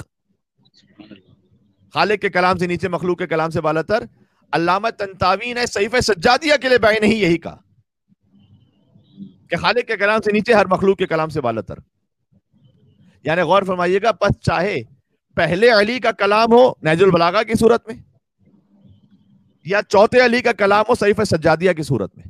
खालिक के कलाम से नीचे मखलूक के कलाम से बालातर। अल्लामा तंतावी ने सहीफ़े सज्जादिया के लिए बेईन ही यही कहा कि खालिक के कलाम से नीचे हर मखलूक के कलाम से बालातर। यानी गौर फरमाइएगा, पस चाहे पहले अली का कलाम हो नहजुल बलागा की सूरत में या चौथे अली का कलाम हो सहीफ़े सज्जादिया की सूरत में,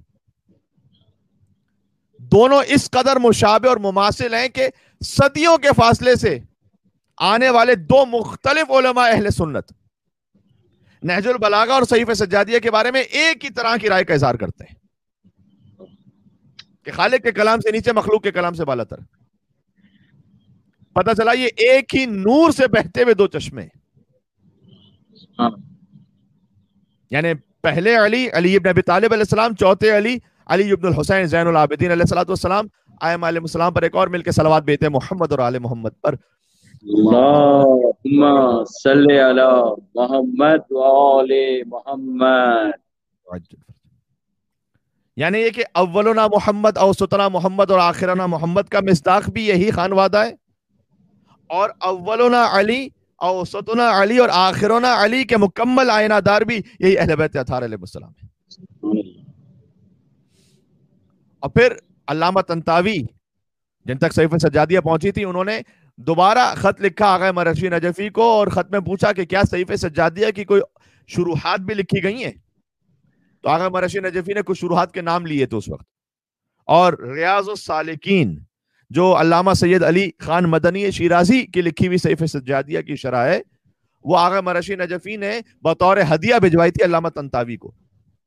दोनों इस कदर मुशाबे और मुमासिल हैं कि सदियों के फासले से आने वाले दो मुख्तलिफ उलमा अहले सुन्नत नहजुल बलागा और सहीफ़े सज्जादिया के बारे में एक ही तरह की राय का इज़हार करते हैं कि खालिक के कलाम से नीचे मखलूक के कलाम से बालातर। पता चला ये एक ही नूर से बहते हुए दो चश्मे, यानी पहले अली अली इब्न अबी तालिब अलैहिस्सलाम, चौथे अली अली इब्नुल हुसैन ज़ैनुल आबिदीन अलैहिस्सलाम, आयम अलैहिस्सलाम पर एक और मिलकर सलावत भेजते हैं मोहम्मद और आले मोहम्मद पर। अल्लाहुम्मा सल्ली अला मोहम्मद व आले मोहम्मद। यानी ये कि अव्वलुना मोहम्मद, औसतना मोहम्मद और आखिरना मोहम्मद का मिस्दाक भी यही खानवादा है, और अव्वलुना अली, औसतना अली और आखिरना अली के मुकम्मल आयनादार भी यही अहले बैत अताहर अलैहिस्सलाम है। और फिर अल्लामा तंतावी जिन तक सहीफ़े सज्जादिया पहुंची थी, उन्होंने दोबारा खत लिखा आगा मरशी नजफी को, और खत में पूछा कि क्या सहीफ़े सज्जादिया की कोई शुरूहात भी लिखी गई हैं। तो आगा मरशी नजफी ने कुछ शुरूहात के नाम लिए थे उस वक्त, और रियाज़ुस सालिकीन जो अल्लामा सैयद अली खान मदनी शिराजी की लिखी हुई सहीफ़े सज्जादिया की शरह है, वो आगा मरशी नजफी ने बतौर हदिया भिजवाई थी अल्लामा तंतावी को।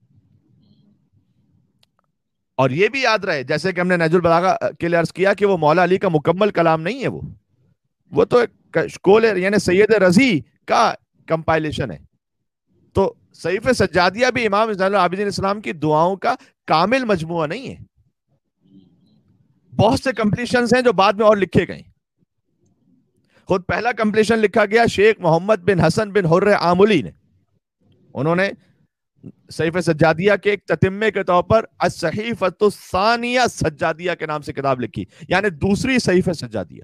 और ये भी याद रहे, जैसे कि हमने नहजुल बलागा के लिए अर्ज किया कि वो मौला अली का मुकम्मल कलाम नहीं है, वो वो तो कौल यानी सैयद रजी का कंपाइलेशन है। तो सहीफ़े सज्जादिया भी इमाम ज़ैनुल आबिदीन इस्लाम की दुआओं का कामिल मजमुआ नहीं है, बहुत से कंप्लीशंस हैं जो बाद में और लिखे गए। खुद पहला कंप्लीशन लिखा गया शेख मोहम्मद बिन हसन बिन हुर्र आमुली ने, उन्होंने सहीफ़े सज्जादिया के एक ततिम्मे के तौर पर as-सहीफ़तुस सानिया सज्जादिया के नाम से किताब लिखी, यानी दूसरी सहीफ़े सज्जादिया।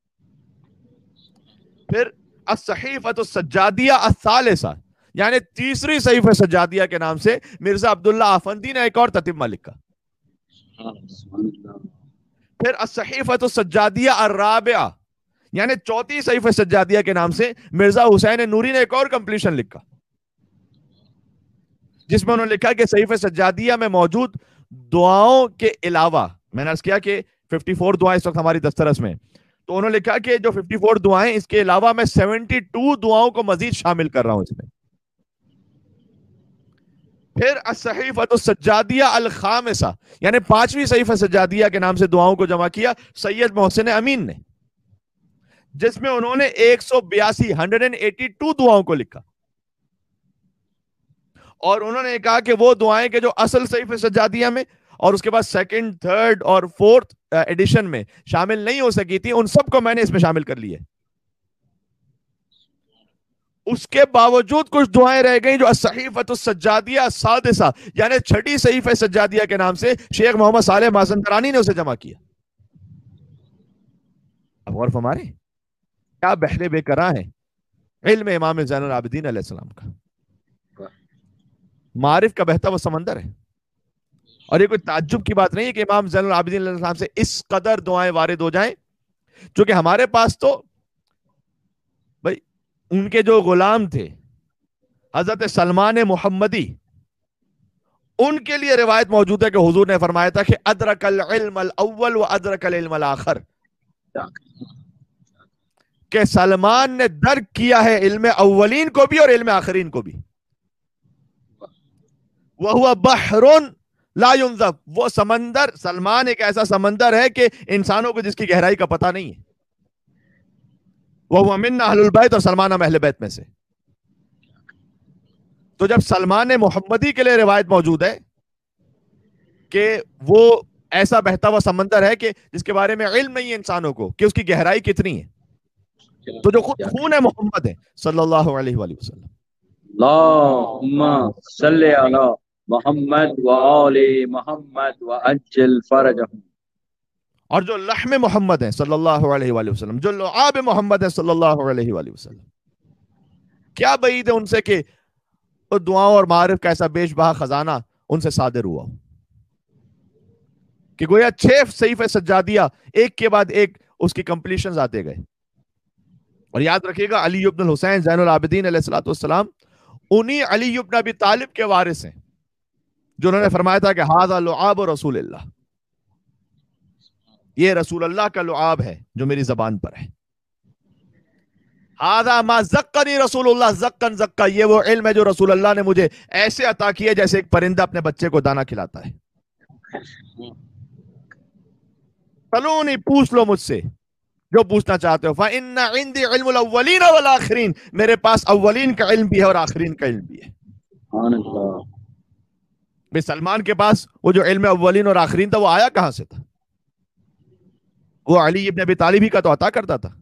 फिर as-सहीफ़तुस सज्जादिया अस-सालिसा, यानी तीसरी सहीफ़े सज्जादिया के नाम से मिर्जा अब्दुल्ला आफंदी ने एक और ततिम्मा लिखा। फिर as-सहीफ़तुस सज्जादिया ar-राबिआ, यानी चौथी सहीफ़े सज्जादिया के नाम से मिर्जा हुसैन नूरी ने एक और कंप्लीशन लिखा, जिसमें उन्होंने लिखा कि सहीफ़े सज्जादिया में मौजूद दुआओं के अलावा, मैंने अर्ज किया कि चौवन दुआएं इस वक्त हमारी दस्तरस में, तो उन्होंने लिखा कि जो चौवन दुआएं, इसके अलावा मैं बहत्तर दुआओं को मजीद शामिल कर रहा हूं इसमें। फिर as-सहीफ़तुस सज्जादिया अल-खामिसा, यानी पांचवी सहीफ़ा सज्जादिया के नाम से दुआओं को जमा किया सैयद मोहसिन अमीन ने, जिसमें उन्होंने एक सौ बयासी हंड्रेड एंड एटी टू दुआओं को लिखा। और उन्होंने कहा कि वो दुआएं के जो असल सहीफ़े सज्जादिया में और उसके बाद सेकंड, थर्ड और फोर्थ एडिशन में शामिल नहीं हो सकी थी, उन सबको मैंने इसमें शामिल कर लिया। उसके बावजूद कुछ दुआएं रह गई जो as-सहीफ़तुस सज्जादिया सादिसा, यानी छठी सहीफ़े सज्जादिया के नाम से शेख मोहम्मद सालेह माज़ंदरानी ने उसे जमा किया। अब गौर फरमाएं क्या बहरे बेकरां है इल्म इमाम ज़ैनुल आबिदीन अलैहिस्सलाम का, मारिफ का बहता वो समंदर है। और ये कोई ताज्जुब की बात नहीं है कि इमाम ज़ैनुल आबिदीन अलैहिस्सलाम से इस कदर दुआएं वारिद हो जाएं, क्योंकि हमारे पास तो ان کے جو غلام تھے حضرت سلمان محمدی، ان کے لیے روایت موجود ہے کہ حضور نے فرمایا تھا کہ ادرک العلم الاول و ادرک العلم الاخر، کہ سلمان نے درک کیا ہے علم اولین کو بھی اور علم آخرین کو بھی. وَهُوَ بَحْرٌ لَا يُنْزَفْ، وہ سمندر، سلمان ایک ایسا سمندر ہے کہ انسانوں کو جس کی گہرائی کا پتہ نہیں ہے. وَهُوَ مِنَّا أَهْلُ الْبَيْتِ، اور سلمان ہم اہل بیت میں سے. تو جب سلمان محمدی کے لیے روایت موجود ہے کہ وہ ایسا بہتا ہوا سمندر ہے کہ جس کے بارے میں علم نہیں ہے انسانوں کو کہ اس کی گہرائی کتنی ہے، تو جو خود خون محمد ہے صلی اللہ علیہ وآلہ وسلم، اللہم صلی علی محمد و آل محمد و عجل فرجہم، اور جو لحم محمد ہے صلی اللہ علیہ وآلہ وسلم، جو لعاب محمد ہے صلی اللہ علیہ وآلہ وسلم، کیا بعید ہے ان سے کہ دعاؤں اور معارف کا ایسا بیش بہا خزانہ ان سے صادر ہوا کہ گویا چھ صحیفے سجادیہ ایک کے بعد ایک اس کی کمپلیشنز آتے گئے. اور یاد رکھیے گا علی ابن الحسین زین العابدین علیہ الصلوۃ والسلام انہی علی ابن ابی طالب کے وارث ہیں جو انہوں نے فرمایا تھا کہ ھذا لعاب رسول اللہ، یہ رسول اللہ کا لعاب ہے جو میری زبان پر ہے. ھذا ما زقنی رسول اللہ زقن زقا، یہ وہ علم ہے جو رسول اللہ نے مجھے ایسے عطا کیا جیسے ایک پرندہ اپنے بچے کو دانا کھلاتا ہے. سلونی، پوچھ لو مجھ سے جو پوچھنا چاہتے ہو. فإن عندي علم الاولین والآخرین، میرے پاس اولین کا علم بھی ہے اور آخرین کا علم بھی ہے. سبحان اللہ. بے سلمان کے پاس وہ جو علم اولین اور آخرین تھا وہ آیا کہاں سے تھا؟ وہ علی ابن ابی طالب ہی کا تو عطا کرتا تھا.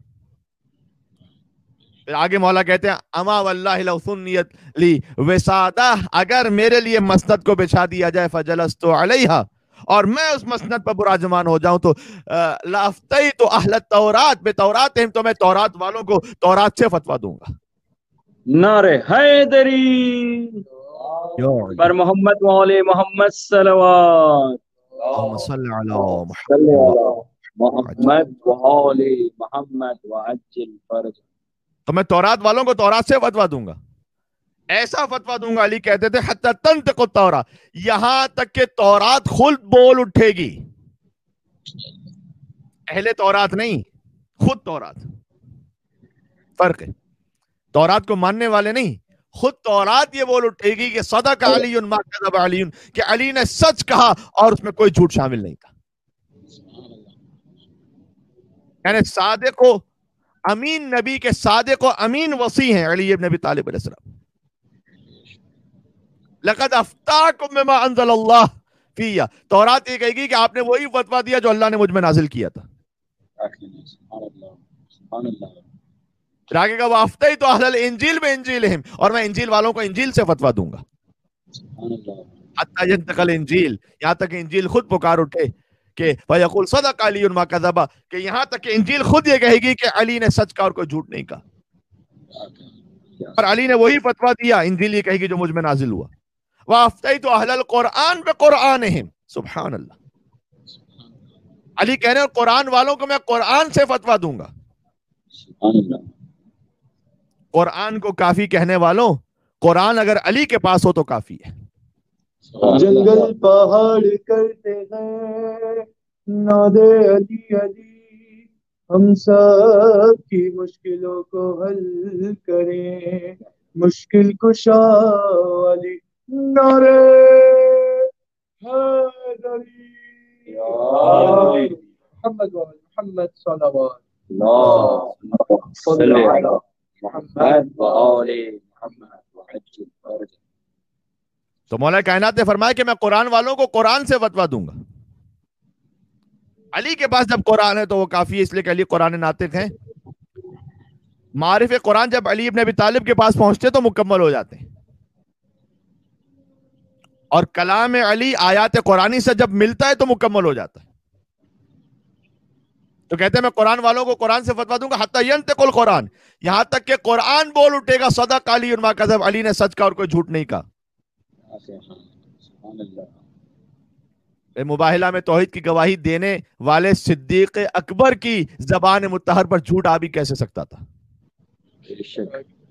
پھر آگے مولا کہتے ہیں اما واللہ لو سنیت لی وسادہ، اگر میرے لیے مسند کو بچھا دیا جائے فجلست علیہا، اور میں اس مسند پر براجمان ہو جاؤں تو لافتیت اہل التورات بتوراتہم، تو میں تورات والوں کو تورات سے فتویٰ دوں گا. نعرہ حیدری پر محمد و آل محمد صلوات. اللہم صلی علی صلی محمد علی محمد و آل محمد و عجل فرج. تو میں تورات والوں کو تورات سے فتویٰ دوں گا، ایسا فتویٰ دوں گا. علی کہتے تھے حتی تنطق التوراۃ، یہاں تک کہ تورات خود بول اٹھے گی. اہل تورات نہیں، خود تورات. فرق ہے، تورات کو ماننے والے نہیں، خود تورات یہ بول اٹھے گی کہ صدق علی ما کذب علی، کہ علی نے سچ کہا اور اس میں کوئی جھوٹ شامل نہیں تھا. یعنی صادق و امین، نبی کے صادق و امین وصی ہیں علی ابن ابی طالب علیہ السلام. لقد افتاکم بما انزل اللہ فیہ، تورات یہ کہے گی کہ آپ نے وہی فتویٰ دیا جو اللہ نے مجھ میں نازل کیا تھا. پھر آگے کہا وَأَفْتَيْتُ أَهْلَ الْإِنْجِيلِ بِإِنْجِيلِهِمْ، اور میں انجیل والوں کو انجیل سے فتویٰ دوں گا. حتی ينطق الانجیل، یہاں تک کہ انجیل خود پکار اٹھے کہ فَيَقُولْ صَدَقَ عَلِيٌّ مَا كَذَبَ، کہ یہاں تک کہ انجیل خود یہ کہے گی کہ علی نے سچ کہا اور کوئی جھوٹ نہیں کہا. اور علی نے وہی فتویٰ دیا، انجیل یہ کہے گی جو مجھ میں نازل ہوا. وَأَفْتَيْتُ أَهْلَ الْقُرْآنِ بِقُرْآنِهِمْ، سبحان اللہ. علی کہہ رہے ہیں قرآن والوں کو میں قرآن سے فتویٰ دوں گا. قرآن کو کافی کہنے والوں، قرآن اگر علی کے پاس ہو تو کافی ہے. جنگل پہاڑ کرتے ہیں نادے علی علی، ہم سب کی مشکلوں کو حل کریں، مشکل کشا علی نعرے حیدری. محمد و محمد صلوات. اللہم صلی علی محمد و آل محمد و عجل فرج. تو مولا کائنات نے فرمایا کہ میں قرآن والوں کو قرآن سے فتویٰ دوں گا. علی کے پاس جب قرآن ہے تو وہ کافی ہے، اس لیے کہ علی قرآن ناطق ہیں. معارف قرآن جب علی ابن ابی طالب کے پاس پہنچتے تو مکمل ہو جاتے ہیں، اور کلام علی آیات قرآنی سے جب ملتا ہے تو مکمل ہو جاتا ہے. تو کہتے ہیں میں قرآن والوں کو قرآن سے فتویٰ دوں گا حتی ینطق القرآن، یہاں تک کہ قرآن بول اٹھے گا صدق علی ما کذب، علی نے سچ کہا اور کوئی جھوٹ نہیں کہا. مباہلہ میں توحید کی گواہی دینے والے صدیق اکبر کی زبان مطہر پر جھوٹ آ بھی کیسے سکتا تھا؟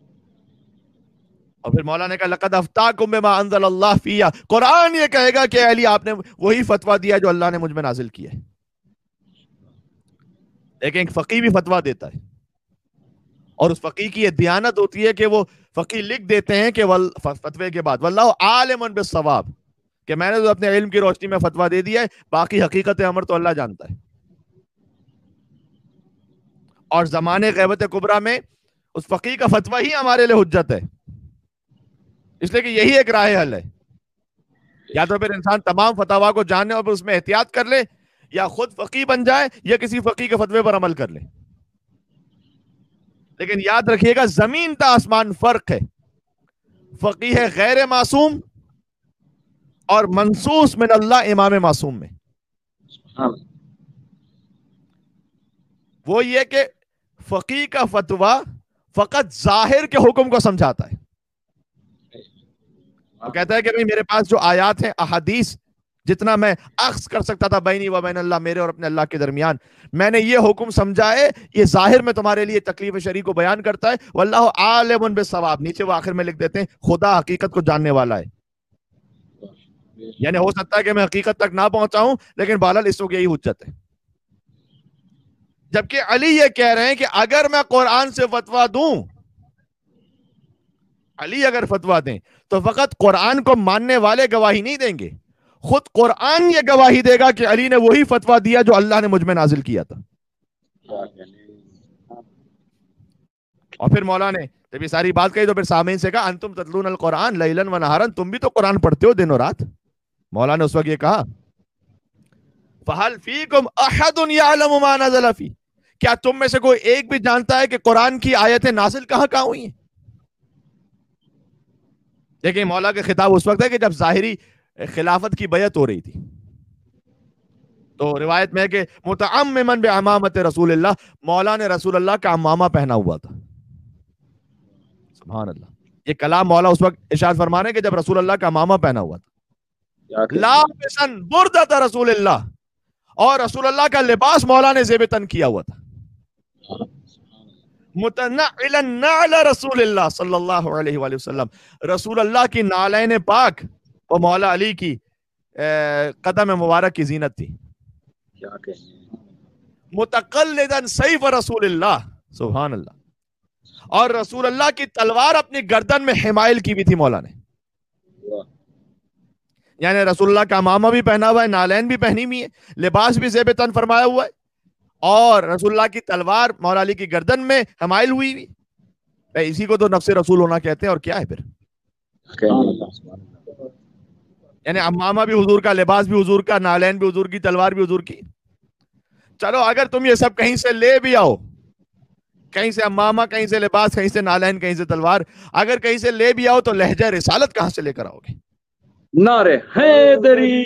اور پھر مولا نے کہا لقد افتاکم بما انزل اللہ فیہ، قرآن یہ کہے گا کہ علی آپ نے وہی فتویٰ دیا جو اللہ نے مجھ میں نازل کیا ہے. لیکن ایک فقی بھی فتویٰ دیتا ہے اور اس فقی کی یہ دیانت ہوتی ہے کہ وہ فقی لکھ دیتے ہیں کہ فتوے کے بعد واللہ عالم بالصواب، کہ میں نے تو اپنے علم کی روشنی میں فتویٰ دے دیا ہے، باقی حقیقت امر تو اللہ جانتا ہے. اور زمانے غیبت کبریٰ میں اس فقی کا فتویٰ ہی ہمارے لیے حجت ہے، اس لیے کہ یہی ایک راہ حل ہے. یا تو پھر انسان تمام فتاوا کو جانے اور پھر اس میں احتیاط کر لے، یا خود فقی بن جائے یا کسی فقی کے فتوے پر عمل کر لے. لیکن یاد رکھیے گا زمین تا آسمان فرق ہے. فقی ہے غیر معصوم اور منصوص من اللہ امام معصوم میں. وہ یہ کہ فقی کا فتویٰ فقط ظاہر کے حکم کو سمجھاتا ہے. وہ کہتا ہے کہ بھئی میرے پاس جو آیات ہیں احادیث جتنا میں اخذ کر سکتا تھا بینی و بین اللہ، میرے اور اپنے اللہ کے درمیان، میں نے یہ حکم سمجھا ہے، یہ ظاہر میں تمہارے لیے تکلیف شرعی کو بیان کرتا ہے. واللہ عالم بالصواب، نیچے وہ آخر میں لکھ دیتے ہیں خدا حقیقت کو جاننے والا ہے. یعنی ہو سکتا ہے کہ میں حقیقت تک نہ پہنچاؤں، لیکن بہرحال اس وقت یہی حجت ہے. جبکہ علی یہ کہہ رہے ہیں کہ اگر میں قرآن سے فتویٰ دوں، علی اگر فتویٰ دیں تو فقط قرآن کو ماننے والے گواہی نہیں دیں گے، خود قرآن یہ گواہی دے گا کہ علی نے وہی فتویٰ دیا جو اللہ نے مجھ میں نازل کیا تھا. اور پھر مولا نے جب یہ ساری بات کہی تو پھر سامعین سے کہا انتم تتلون القرآن لیلا و نہارا، تم بھی تو قرآن پڑھتے ہو دن و رات. مولا نے اس وقت یہ کہا فہل فیکم احد یعلم ما نزل فی، کیا تم میں سے کوئی ایک بھی جانتا ہے کہ قرآن کی آیتیں نازل کہاں کہاں ہوئی ہیں؟ دیکھیں مولا کے خطاب اس وقت ہے کہ جب ظاہری خلافت کی بیعت ہو رہی تھی. تو روایت میں ہے کہ متعمما بعمامت رسول اللہ، مولا نے رسول اللہ کا عمامہ پہنا ہوا تھا. سبحان اللہ. یہ کلام مولا اس وقت ارشاد فرما رہے ہیں کہ جب رسول اللہ کا عمامہ پہنا ہوا تھا. لابسن بردۃ رسول اللہ، اور رسول اللہ کا لباس مولا نے زیب تن کیا ہوا تھا. متنعلا نعل رسول اللہ صلی اللہ علیہ وآلہ وسلم، رسول اللہ کی نالین پاک وہ مولا علی کی قدم مبارک کی زینت تھی. متقلدا سیف رسول اللہ، سبحان اللہ، اور رسول اللہ کی تلوار اپنی گردن میں حمائل کی بھی تھی مولا نے. یعنی رسول اللہ کا عمامہ بھی پہنا ہوا ہے، نالین بھی پہنی ہوئی ہے، لباس بھی زیب تن فرمایا ہوا ہے، اور رسول اللہ کی تلوار مولا علی کی گردن میں حمائل ہوئی ہوئی. اسی کو تو نفس رسول ہونا کہتے ہیں، اور کیا ہے پھر. یعنی عمامہ بھی حضور کا، لباس بھی حضور کا، نالین بھی حضور کی، تلوار بھی حضور کی. چلو اگر تم یہ سب کہیں سے لے بھی آؤ، کہیں سے عمامہ، کہیں سے لباس، کہیں سے نالین، کہیں سے تلوار، اگر کہیں سے لے بھی آؤ تو لہجہ رسالت کہاں سے لے کر آؤ گے؟ نعرہ حیدری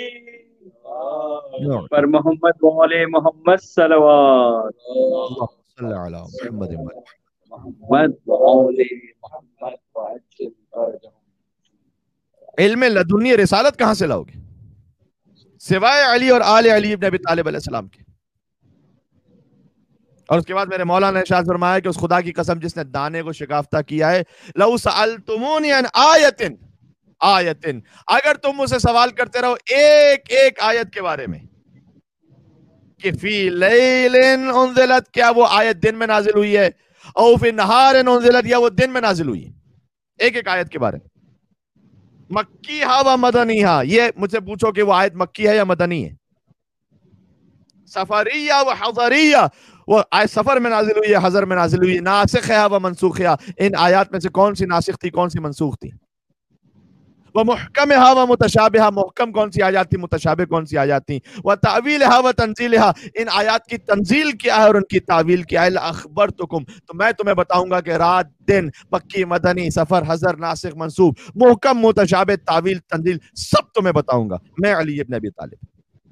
پر محمد والے محمد صلوات. صلی اللہ علیہ محمد محمد والے محمد وعجل فرجهم. علم لدنی رسالت کہاں سے لاؤ گے سوائے علی اور آل علی ابن ابی طالب علیہ السلام کے؟ اور اس کے بعد میرے مولا نے ارشاد فرمایا کہ اس خدا کی قسم جس نے دانے کو شکافتہ کیا ہے، لو سألتمونی عن آیت آیت، اگر تم مجھ سے سوال کرتے رہو ایک ایک آیت کے بارے میں کہ فی لیل انزلت، کیا وہ آیت دن میں نازل ہوئی ہے، او فی نہار انزلت، یا وہ دن میں نازل ہوئی ہے، ایک ایک آیت کے بارے میں، مکی ہا و مدنی ہا، یہ مجھ سے پوچھو کہ وہ آیت مکی ہے یا مدنی ہے، سفریہ و حضریہ، وہ آیت سفر میں نازل ہوئی ہے، حضر میں نازل ہوئی ہے، ناسخ ہے و منسوخ ہے، ان آیات میں سے کون سی ناسخ تھی، کون سی منسوخ تھی، وہ محکم ہے و متشابہ، محکم کون سی آیات تھی، متشابہ کون سی آیات تھی، وہ تعویل ہے و تنزیل ہے، ان آیات کی تنزیل کیا ہے اور ان کی تعویل کیا ہے، اخبرتکم، تو میں تمہیں بتاؤں گا کہ رات دن، مکی مدنی، سفر حضر، ناسخ منسوخ، محکم متشابہ، تعویل تنزیل، سب تمہیں بتاؤں گا میں علی ابن ابی طالب.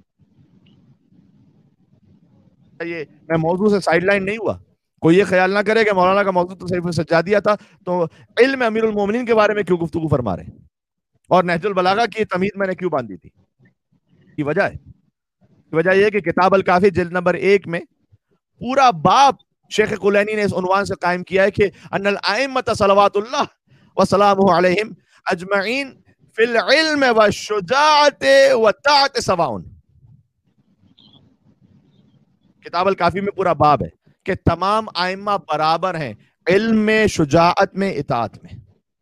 یہ میں موضوع سے سائیڈ لائن نہیں ہوا، کوئی یہ خیال نہ کرے کہ مولانا کا موضوع تو صرف سجادیہ تھا تو علم امیر المومنین کے بارے میں کیوں گفتگو فرما رہے ہیں، اور نہج البلاغہ کی تمہید میں نے کیوں باندھی تھی. کی وجہ ہے کی وجہ یہ کہ کتاب الکافی جلد نمبر ایک میں پورا باب شیخ کلینی نے اس عنوان سے قائم کیا ہے کہ ان الائمۃ صلوات اللہ وسلامہ علیہم اجمعین فی العلم والشجاعت والطاعت سواء. کتاب الکافی میں پورا باب ہے کہ تمام ائمہ برابر ہیں علم میں، شجاعت میں، اطاعت میں.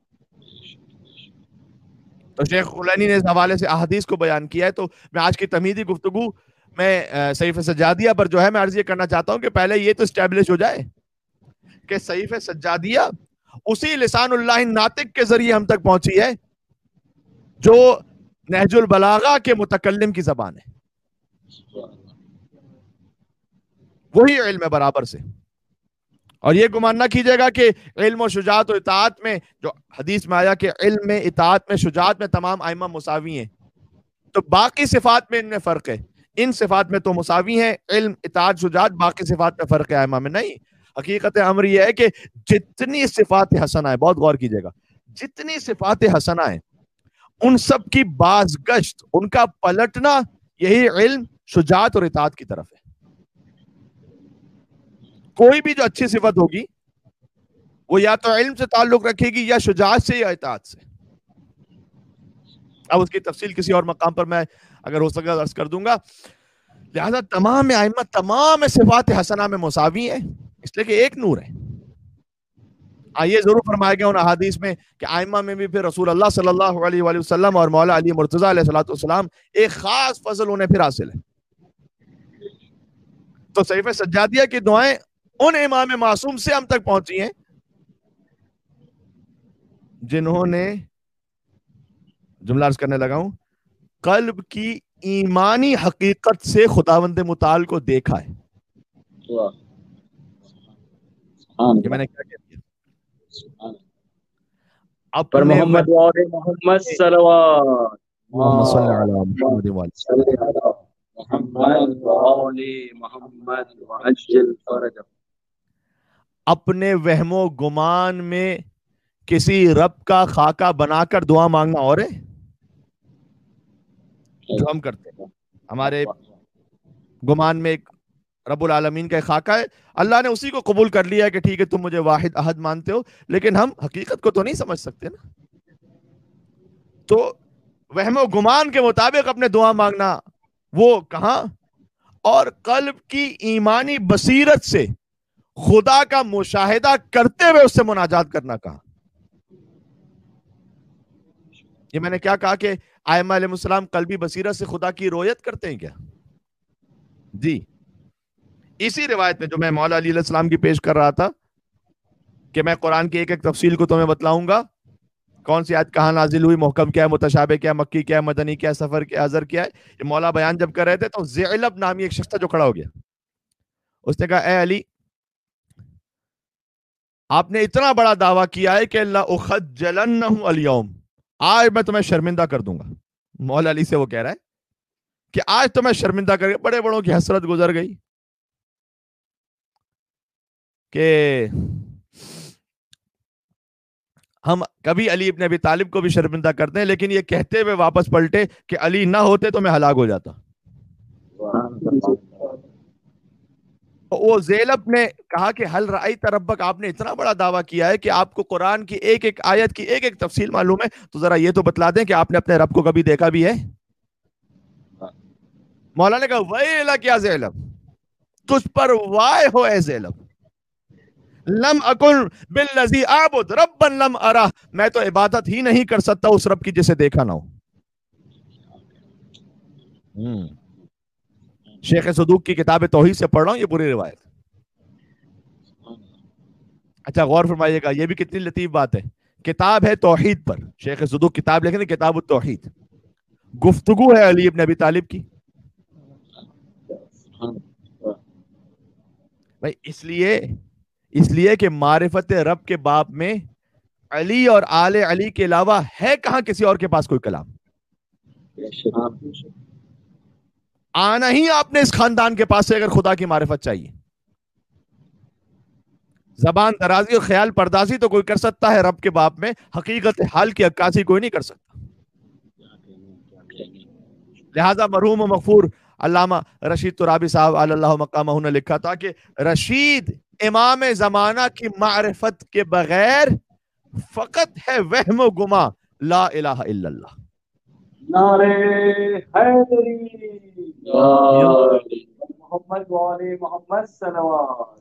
تو شیخ خلینی نے اس حوالے سے احادیث کو بیان کیا ہے. تو میں آج کی تمہیدی گفتگو میں صحیفہ سجادیہ پر جو ہے میں عرض یہ کرنا چاہتا ہوں کہ پہلے یہ تو اسٹیبلش ہو جائے کہ صحیفہ سجادیہ اسی لسان اللہ ناطق کے ذریعے ہم تک پہنچی ہے جو نہج البلاغہ کے متکلم کی زبان ہے. وہی علم برابر سے. اور یہ گمان نہ کیجئے گا کہ علم و شجاعت و اطاعت میں جو حدیث میں آیا کہ علم میں، اطاعت میں، شجاعت میں تمام ائمہ مساوی ہیں، تو باقی صفات میں ان میں فرق ہے. ان صفات میں تو مساوی ہیں، علم، اطاعت، شجاعت، باقی صفات میں فرق ہے ائمہ میں نہیں. حقیقت امر یہ ہے کہ جتنی صفات حسنہ ہے، بہت غور کیجئے گا، جتنی صفات حسنہ ہیں ان سب کی بازگشت، ان کا پلٹنا یہی علم، شجاعت اور اطاعت کی طرف ہے. کوئی بھی جو اچھی صفت ہوگی وہ یا تو علم سے تعلق رکھے گی یا شجاعت سے یا اطاعت سے. اب اس کی تفصیل کسی اور مقام پر میں اگر ہو سکا عرض کر دوں گا. لہذا تمام ائمہ تمام صفات حسنہ میں مساوی ہیں، اس لیے کہ ایک نور ہے. آئیے ضرور فرمایا گیا ان احادیث میں کہ ائمہ میں بھی پھر رسول اللہ صلی اللہ علیہ وآلہ وسلم اور مولا علی مرتضیٰ علیہ الصلوۃ والسلام ایک خاص فضل انہیں پھر حاصل ہے. تو صحیفہ سجادیہ کی دعائیں ان امام معصوم سے ہم تک پہنچی ہیں جنہوں نے، جملہ عرض کرنے لگا ہوں، قلب کی ایمانی حقیقت سے خداوند متعال کو دیکھا ہے. یہ میں نے کیا کہہ دیا؟ پر محمد وعلى محمد صلوات اللهم صل على محمد وعلى محمد وعلى محمد وعجل فرجہ. اپنے وہم و گمان میں کسی رب کا خاکہ بنا کر دعا مانگنا اور ہے جو ہم کرتے ہیں. ہمارے گمان میں ایک رب العالمین کا ایک خاکہ ہے، اللہ نے اسی کو قبول کر لیا ہے کہ ٹھیک ہے تم مجھے واحد احد مانتے ہو، لیکن ہم حقیقت کو تو نہیں سمجھ سکتے نا. تو وہم و گمان کے مطابق اپنے دعا مانگنا وہ کہاں، اور قلب کی ایمانی بصیرت سے خدا کا مشاہدہ کرتے ہوئے اس سے مناجات کرنا کہاں. یہ میں نے کیا کہا کہ ائمہ علیہ السلام قلبی بصیرت سے خدا کی رویت کرتے ہیں کیا؟ جی. اسی روایت میں جو میں مولا علی علیہ السلام کی پیش کر رہا تھا کہ میں قرآن کی ایک ایک تفصیل کو تمہیں بتلاؤں گا، کون سی آیت کہاں نازل ہوئی، محکم کیا ہے، متشابہ کیا ہے، مکی کیا ہے، مدنی کیا ہے، سفر کیا ہے، حضر کیا ہے. یہ مولا بیان جب کر رہے تھے تو زعلب نامی ایک شخص تھا جو کھڑا ہو گیا. اس نے کہا اے علی، آپ نے اتنا بڑا دعویٰ کیا ہے کہ لأخجلنہ اليوم، آج میں تمہیں شرمندہ کر دوں گا. مولا علی سے وہ کہہ رہا ہے کہ آج تمہیں شرمندہ کر، بڑے بڑوں کی حسرت گزر گئی کہ ہم کبھی علی ابن ابی طالب کو بھی شرمندہ کرتے ہیں، لیکن یہ کہتے ہوئے واپس پلٹے کہ علی نہ ہوتے تو میں ہلاک ہو جاتا. وہ زیلب نے کہا کہ حل رأیت ربک، آپ نے اتنا بڑا دعویٰ کیا ہے کہ آپ کو قرآن کی ایک ایک آیت کی ایک ایک تفصیل معلوم ہے، تو ذرا یہ تو بتلا دیں کہ آپ نے اپنے رب کو کبھی دیکھا بھی ہے. مولا نے کہا ویلک یا زیلب، تجھ پر وائے ہو اے زیلب، لم اکن بالذی اعبد ربا لم ارہ، میں تو عبادت ہی نہیں کر سکتا اس رب کی جسے دیکھا نہ ہو. شیخ صدوق کی کتاب توحید سے پڑھ رہا ہوں یہ پوری روایت. اچھا غور فرمائیے گا، یہ بھی کتنی لطیف بات ہے. کتاب ہے توحید پر، شیخ صدوق کتاب لکھیں کتاب التوحید، گفتگو ہے علی ابن ابی طالب کی. بھائی اس لیے اس لیے کہ معرفت رب کے باب میں علی اور آل علی کے علاوہ ہے کہاں کسی اور کے پاس کوئی کلام. آنا ہی آپ نے اس خاندان کے پاس سے اگر خدا کی معرفت چاہیے. زبان درازی اور خیال پردازی تو کوئی کر سکتا ہے رب کے باب میں، حقیقت حال کی عکاسی کوئی نہیں کر سکتا. لہذا مرحوم و مغفور علامہ رشید ترابی صاحب علی اللہ مقامہ نے لکھا تھا کہ رشید امام زمانہ کی معرفت کے بغیر فقط ہے وہم و گما لا الہ الا اللہ. نعرے حیدری محمد وعلی محمد صلوات.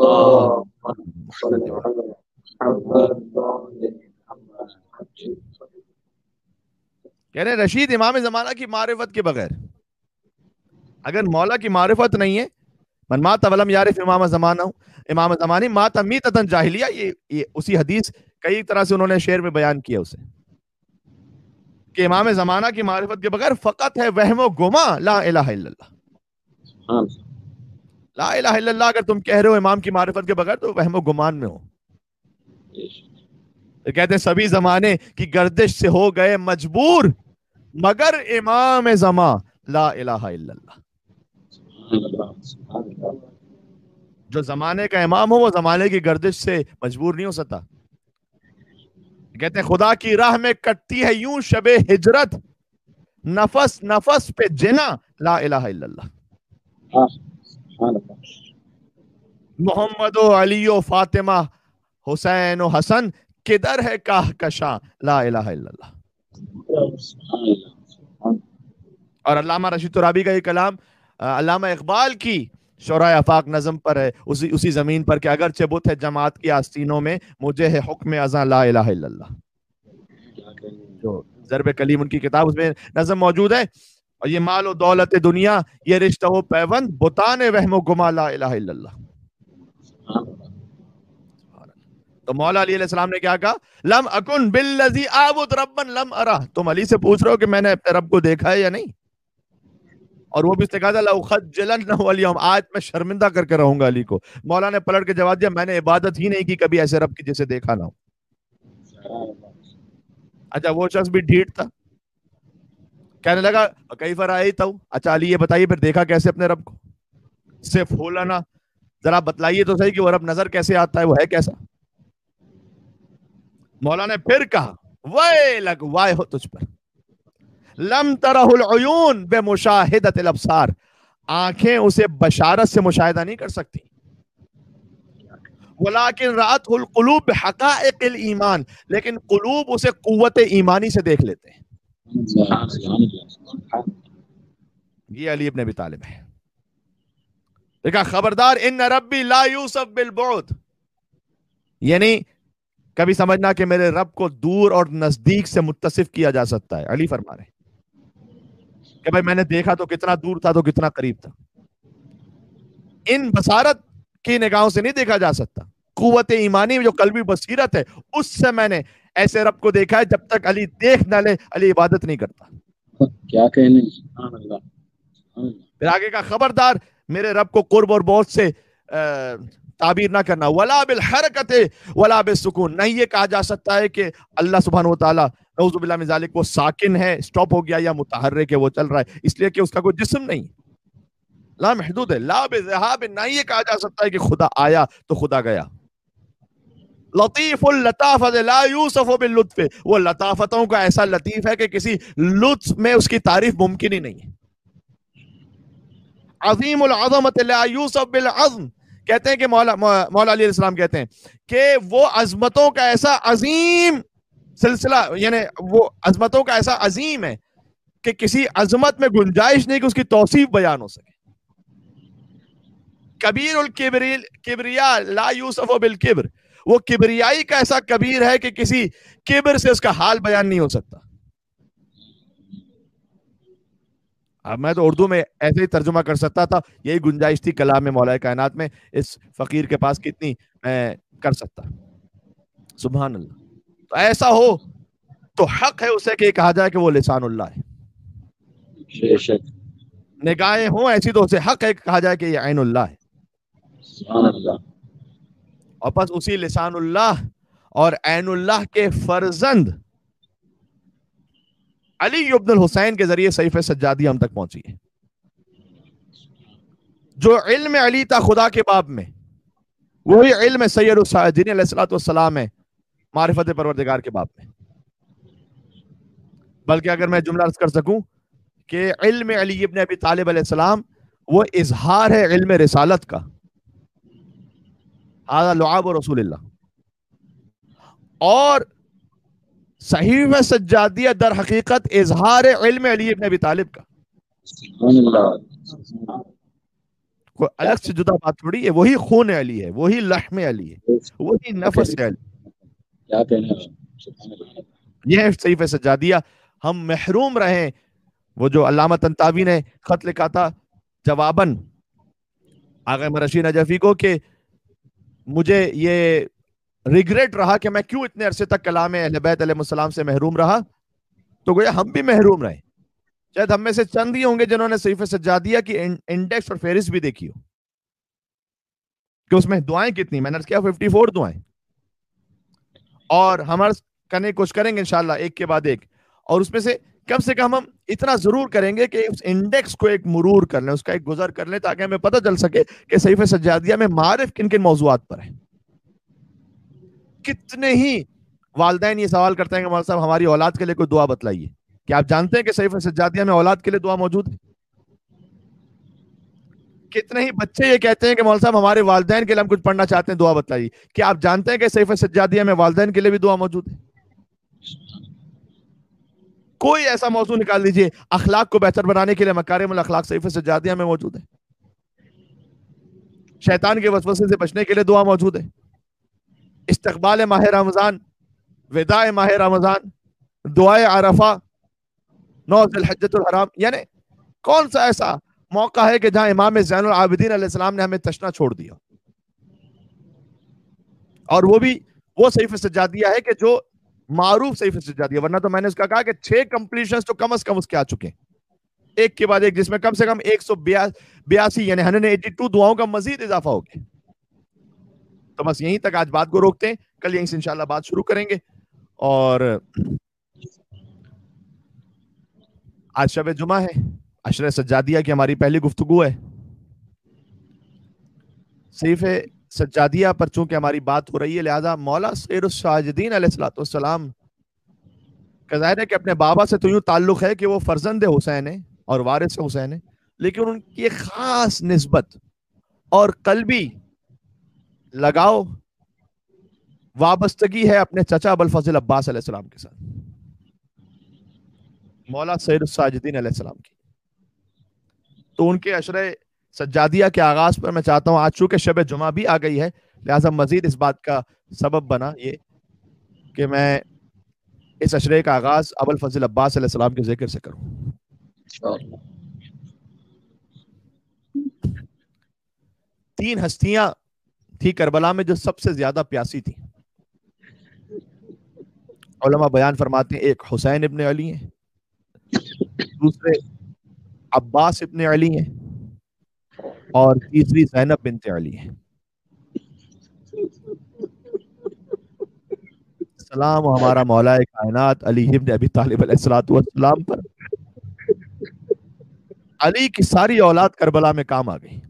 کہہ رہے رشید امام زمانہ کی معرفت کے بغیر، اگر مولا کی معرفت نہیں ہے، من مات ولم یعرف امام زمانہ، امام زمانی مات میتۃ جاہلیہ، یہ, یہ اسی حدیث کئی طرح سے انہوں نے شعر میں بیان کیا اسے کہ امام زمانہ کی معرفت کے بغیر فقط ہے وہم و گما لا الہ الا اللہ. لا الہ الا اللہ اگر تم کہہ رہے ہو امام کی معرفت کے بغیر تو وہم و گمان میں ہو. کہتے ہیں سبھی زمانے کی گردش سے ہو گئے مجبور مگر امام زمان لا الہ الا اللہ. جو زمانے کا امام ہو وہ زمانے کی گردش سے مجبور نہیں ہو سکتا. کہتے ہیں خدا کی راہ میں کٹتی ہے یوں شب ہجرت، نفس نفس پہ جنا لا الہ الا اللہ. محمد و علی و فاطمہ حسین و حسن کدھر ہے کاہ کشاں لا الہ الا اللہ. اور علامہ رشید ترابی کا یہ کلام علامہ اقبال کی شورائے آفاق نظم پر ہے، اسی اسی زمین پر کہ اگرچہ بت ہے جماعت کی آستینوں میں مجھے ہے حکم ازاں لا الہ الا اللہ. جو ضرب کلیم ان کی کتاب اس میں نظم موجود ہے. اور یہ مال و دولت دنیا یہ رشتہ و پیوند بتان وہم و گما لا الہ الا اللہ. تو مولا علی علیہ السلام نے کیا کہا؟ لم اکن بالذی اعبد ربا لم ارہ. تم علی سے پوچھ رہے ہو کہ میں نے اپنے رب کو دیکھا ہے یا نہیں؟ اور وہ بھی استقاضہ لأخجلنہ اليوم، آج میں شرمندہ کر کے رہوں گا علی کو. مولا نے پلٹ کے جواب دیا میں نے عبادت ہی نہیں کی کبھی ایسے رب کی جسے دیکھا نہ ہو. اچھا وہ شخص بھی ڈھیٹ تھا، کہنے لگا کیف رأیتہ، اچھا علی یہ بتائیے پھر دیکھا کیسے اپنے رب کو؟ صفہ لنا، ذرا بتلائیے تو صحیح کہ وہ رب نظر کیسے آتا ہے، وہ ہے کیسا؟ مولا نے پھر کہا ویلک، وائے ہو تجھ پر، لم ترہ العیون بمشاہدت الابصار، آنکھیں اسے بشارت سے مشاہدہ نہیں کر سکتی، ولیکن رأت القلوب بحقائق الایمان، لیکن قلوب اسے قوت ایمانی سے دیکھ لیتے ہیں. یہ علی ابن ابی طالب ہے. دیکھا خبردار ان ربی لا یوصف بالبعد، یعنی کبھی سمجھنا کہ میرے رب کو دور اور نزدیک سے متصف کیا جا سکتا ہے. علی فرما رہے کہ بھائی میں نے دیکھا تو کتنا دور تھا تو کتنا قریب تھا. ان بصارت کی نگاہوں سے نہیں دیکھا جا سکتا، قوت ایمانی جو قلبی بصیرت ہے اس سے میں نے ایسے رب کو دیکھا ہے. جب تک علی دیکھ نہ لے علی عبادت نہیں کرتا. کیا کہنے. پھر آگے کا خبردار میرے رب کو قرب اور بعد سے تعبیر نہ کرنا. ولا بالحرکت ولا بالسکون، نہیں یہ کہا جا سکتا ہے کہ اللہ سبحانہ و تعالیٰ نعوذ باللہ من ذالک وہ ساکن ہے، سٹاپ ہو گیا، یا متحرک ہے، وہ چل رہا ہے، اس لیے کہ اس کا کوئی جسم نہیں. لا محدود ہے. لا بذہاب، نہ یہ کہا جا سکتا ہے کہ خدا آیا تو خدا گیا. لطیف اللطافت لا یوصف باللطف، وہ لطافتوں کا ایسا لطیف ہے کہ کسی لطف میں اس کی تعریف ممکن ہی نہیں ہے. عظیم العظمت لا یوصف بالعظم، کہتے ہیں کہ مولا مولا علی علیہ السلام کہتے ہیں کہ وہ عظمتوں کا ایسا عظیم سلسلہ، یعنی وہ عظمتوں کا ایسا عظیم ہے کہ کسی عظمت میں گنجائش نہیں کہ اس کی توصیف بیان ہو سکے. کبیر الکبریا لا یوصف بالکبر، وہ کبریائی کا ایسا کبیر ہے کہ کسی کبر سے اس کا حال بیان نہیں ہو سکتا. اب میں تو اردو میں ایسے ہی ترجمہ کر سکتا تھا، یہی گنجائش تھی کلام میں مولا کائنات میں، اس فقیر کے پاس کتنی میں کر سکتا. سبحان اللہ. تو ایسا ہو تو حق ہے اسے کہ کہا جائے کہ وہ لسان اللہ ہے. نگاہیں ہوں ایسی تو اسے حق ہے کہ کہا جائے کہ یہ عین اللہ ہے. اور پس اسی لسان اللہ اور عین اللہ کے فرزند علی ابن الحسین کے ذریعے صحیفہ سجادی ہم تک پہنچی ہے. جو علم علی تھا خدا کے باب میں، وہی علم سید الساجدین علیہ الصلوۃ والسلام ہے معرفت پروردگار کے باب میں. بلکہ اگر میں جملہ عرض کر سکوں کہ علم علی ابن ابی طالب علیہ السلام وہ اظہار ہے علم رسالت کا. هذا لعاب رسول اللہ. اور صحیفہ سجادیہ در حقیقت اظہار علم علی ابن ابی طالب کا، کوئی الگ سے جدا بات تھوڑی ہے، وہی خون علی ہے، وہی لحم علی ہے، وہی نفس علی، یہ ہے صحیفہ سجادیہ. ہم محروم رہیں. وہ جو علامہ طنطاوی نے خط لکھا تھا جواباً آغا مرشی نجفی کو کہ مجھے یہ ریگریٹ رہا کہ میں کیوں اتنے عرصے تک کلام اہل بیت علیہ السلام سے محروم رہا، تو گویا ہم بھی محروم رہے. شاید ہم میں سے چند ہی ہوں گے جنہوں نے صحیفہ سجادیہ کی انڈیکس اور فہرست بھی دیکھی ہو کہ اس میں دعائیں کتنی، میں نے کیا ففٹی فور دعائیں، اور ہم عرض کرنے کی کوشش کریں گے انشاءاللہ ایک کے بعد ایک، اور اس میں سے کم سے کم ہم اتنا ضرور کریں گے کہ اس انڈیکس کو ایک مرور کر لیں، اس کا ایک گزر کر لیں، تاکہ ہمیں پتہ چل سکے کہ صحیفہ سجادیہ میں معارف کن کن موضوعات پر ہے. کتنے ہی والدین یہ سوال کرتے ہیں کہ مولانا صاحب ہماری اولاد کے لیے کوئی دعا بتلائیے. کیا آپ جانتے ہیں کہ صحیفہ سجادیہ میں اولاد کے لیے دعا موجود ہے؟ کتنے ہی بچے یہ کہتے ہیں کہ مولانا صاحب ہمارے والدین کے لیے ہم کچھ پڑھنا چاہتے ہیں، دعا بتلائیے. کیا آپ جانتے ہیں کہ صحیفہ سجادیہ میں والدین کے لیے بھی دعا موجود ہے؟ کوئی ایسا موضوع نکال لیجئے، اخلاق کو بہتر بنانے کے لیے مکارم الاخلاق صحیفہ سجادیہ میں موجود ہے. شیطان کے وسوسے سے بچنے کے لیے دعا موجود ہے. استقبال ماہ رمضان، وداع ماہ رمضان، دعائے عرفہ، نو ذی الحجۃ الحرام، یعنی کون سا ایسا موقع ہے کہ جہاں امام زین العابدین علیہ السلام نے ہمیں تشنا چھوڑ دیا؟ اور وہ بھی وہ صحیفہ سجادیہ ہے کہ جو معروف صحیفہ سجادیہ، ورنہ تو میں نے اس کا کہا کہ چھ کمپلیشنز تو کم از کم اس کے آ چکے ہیں، ایک کے بعد ایک، جس میں کم سے کم ایک سو بیاسی یعنی ایک سو بانوے دعاؤں کا مزید اضافہ ہو گیا. تو بس یہیں تک آج بات کو روکتے ہیں، کل یہیں سے انشاءاللہ بات شروع کریں گے. اور آج شب جمعہ ہے، عشر سجادیہ کی ہماری پہلی گفتگو ہے. صحیفہ سجادیہ پر چونکہ ہماری بات ہو رہی ہے، لہذا مولا سید الساجدین علیہ السلام کا ظاہر ہے کہ اپنے بابا سے تو یوں تعلق ہے کہ وہ فرزند حسین ہے اور وارث حسین ہے، لیکن ان کی ایک خاص نسبت اور قلبی لگاؤ وابستگی ہے اپنے چچا ابوالفضل عباس علیہ السلام کے ساتھ، مولا سید الساجدین علیہ السلام کی. تو ان کے عشرہ سجادیہ کے آغاز پر میں چاہتا ہوں، آج چونکہ شب جمعہ بھی آ گئی ہے، لہٰذا مزید اس بات کا سبب بنا یہ کہ میں اس عشرے کا آغاز ابوالفضل عباس علیہ السلام کے ذکر سے کروں. تین ہستیاں تھی کربلا میں جو سب سے زیادہ پیاسی تھی. علماء بیان فرماتے ہیں ایک حسین ابن علی ہیں، دوسرے عباس ابن علی ہیں، اور تیسری زینب بنت علی ہیں. سلام ہمارا مولا کائنات علی ابن ابی طالب علیہ السلام پر. علی کی ساری اولاد کربلا میں کام آ گئی.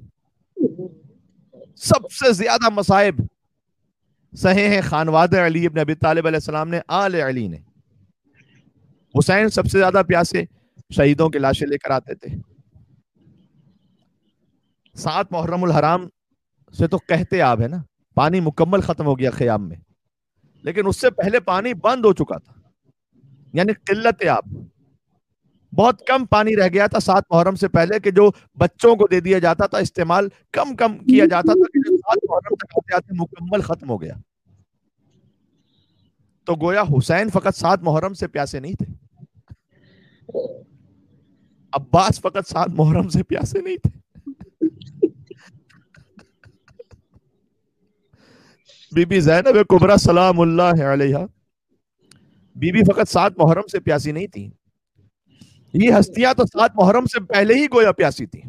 سب سے زیادہ مصائب سہے ہیں خانواد علی ابن ابی طالب علیہ السلام نے، آل علی نے. حسین سب سے زیادہ پیاسے، شہیدوں کی لاشیں لے کر آتے تھے. سات محرم الحرام سے تو کہتے آب ہے نا، پانی مکمل ختم ہو گیا خیام میں، لیکن اس سے پہلے پانی بند ہو چکا تھا، یعنی قلت آب، بہت کم پانی رہ گیا تھا سات محرم سے پہلے، کہ جو بچوں کو دے دیا جاتا تھا، استعمال کم کم کیا جاتا تھا، کہ جو سات محرم تک آتے آتے مکمل ختم ہو گیا. تو گویا حسین فقط سات محرم سے پیاسے نہیں تھے، عباس فقط سات محرم سے پیاسے نہیں تھے، بی بی زینب کبریٰ سلام اللہ علیہا بی بی فقط سات محرم سے پیاسی نہیں تھی، یہ ہستیاں تو سات محرم سے پہلے ہی گویا پیاسی تھی،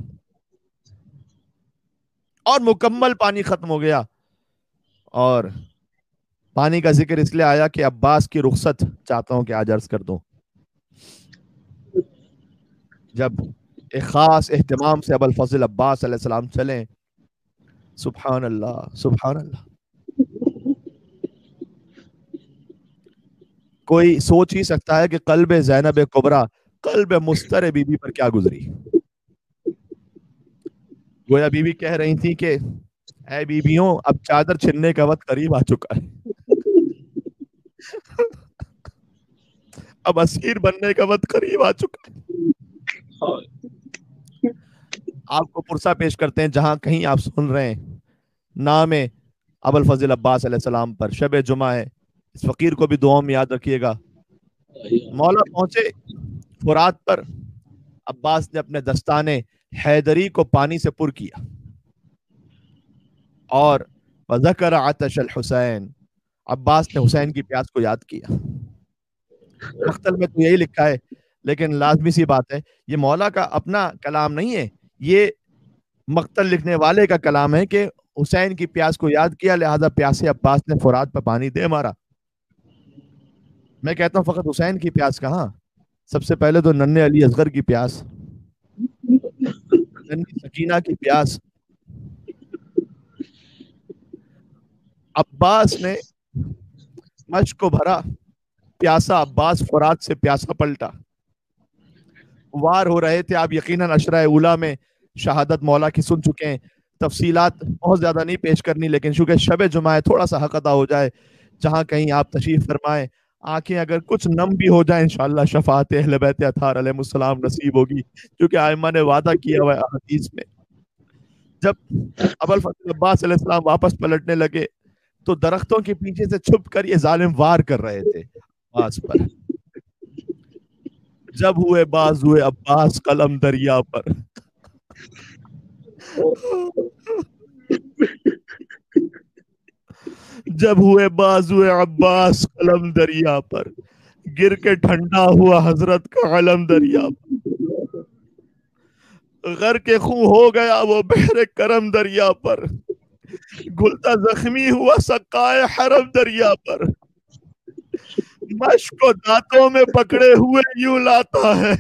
اور مکمل پانی ختم ہو گیا. اور پانی کا ذکر اس لیے آیا کہ عباس کی رخصت چاہتا ہوں کہ آج عرض کر دوں. جب ایک خاص اہتمام سے ابوالفضل عباس علیہ السلام چلیں، سبحان اللہ سبحان اللہ، کوئی سوچ ہی سکتا ہے کہ قلب زینب کبریٰ، قلب مستر بی بی پر کیا گزری. گویا بی بی کہہ رہی تھی کہ اے بیویوں، اب چادر چھننے کا وقت قریب آ چکا ہے. اب اسیر بننے کا وقت قریب آ چکا ہے. آپ کو پرسہ پیش کرتے ہیں جہاں کہیں آپ سن رہے ہیں نام ابو الفضل عباس علیہ السلام پر. شب جمعہ ہے, اس فقیر کو بھی دعاؤں میں یاد رکھیے گا. مولا پہنچے فرات پر, عباس نے اپنے دستانے حیدری کو پانی سے پر کیا اور وذکر عطش الحسین, عباس نے حسین کی پیاس کو یاد کیا. مقتل میں تو یہی لکھا ہے, لیکن لازمی سی بات ہے یہ مولا کا اپنا کلام نہیں ہے, یہ مقتل لکھنے والے کا کلام ہے کہ حسین کی پیاس کو یاد کیا, لہذا پیاسے عباس نے فرات پر پانی دے مارا. میں کہتا ہوں فقط حسین کی پیاس کہاں, سب سے پہلے تو ننھے علی اصغر کی پیاس, ننھی سکینہ کی پیاس. عباس نے مشک کو بھرا, پیاسا عباس فرات سے پیاسا پلٹا. وار ہو رہے تھے, آپ یقیناً عشرہ اولا میں شہادت مولا کی سن چکے ہیں, تفصیلات بہت زیادہ نہیں پیش کرنی, لیکن چونکہ شب جمعہ تھوڑا سا حق ادا ہو جائے, جہاں کہیں آپ تشریف فرمائیں, آنکھیں اگر کچھ نم بھی ہو جائیں انشاءاللہ شفاعت اہل بیت اطہار علیہ السلام نصیب ہوگی, کیونکہ ائمہ نے وعدہ کیا ہوا ہے احادیث میں. جب ابو الفضل عباس علیہ السلام واپس پلٹنے لگے تو درختوں کے پیچھے سے چھپ کر یہ ظالم وار کر رہے تھے عباس پر. جب ہوئے باز ہوئے عباس قلم دریا پر, جب ہوئے باز ہوئے عباس قلم دریا پر, گر کے ٹھنڈا ہوا حضرت کا علم دریا پر. غر کے خوں ہو گیا وہ بحر کرم دریا پر, گلتا زخمی ہوا سقائے حرم دریا پر. مشک کو دانتوں میں پکڑے ہوئے یوں لاتا ہے,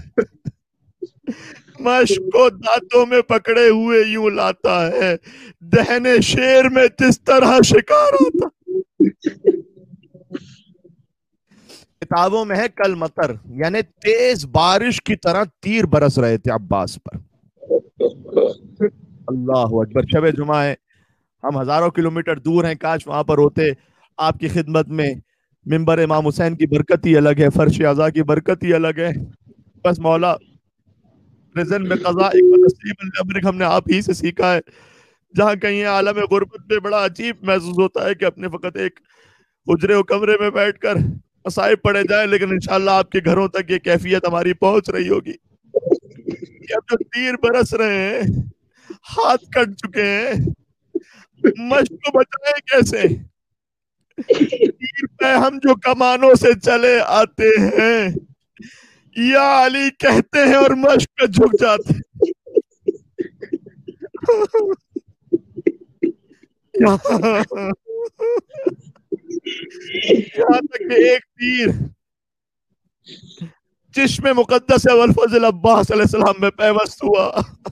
مشک کو دانتوں میں پکڑے ہوئے یوں لاتا ہے, دہنے شیر میں جس طرح شکار آتا. کتابوں میں ہے کل مطر, یعنی تیز بارش کی طرح تیر برس رہے تھے عباس پر. اللہ اکبر. شب جمعہ ہے, ہم ہزاروں کلومیٹر دور ہیں, کاش وہاں پر ہوتے آپ کی خدمت میں. منبر امام حسین کی برکت ہی الگ ہے, فرش عزا کی برکت ہی الگ ہے. بس مولا رزن میں قضاء و تسلیم الامر ہم نے آپ ہی سے سیکھا ہے. جہاں کہیں عالم غربت میں بڑا عجیب محسوس ہوتا ہے کہ اپنے فقط ایک حجرے و کمرے میں بیٹھ کر مصائب پڑے جائیں, لیکن انشاءاللہ آپ کے گھروں تک یہ کیفیت ہماری پہنچ رہی ہوگی کہ اب جو تیر برس رہے ہیں, ہاتھ کٹ چکے ہیں, مشق کو بچائیں کیسے؟ تیر پہ ہم جو کمانوں سے چلے آتے ہیں, یا علی کہتے ہیں اور مشق پہ جھک جاتے ہیں. یہاں تک کہ ایک تیر چشم مقدس ابو الفضل عباس علیہ السلام میں پیوست ہوا.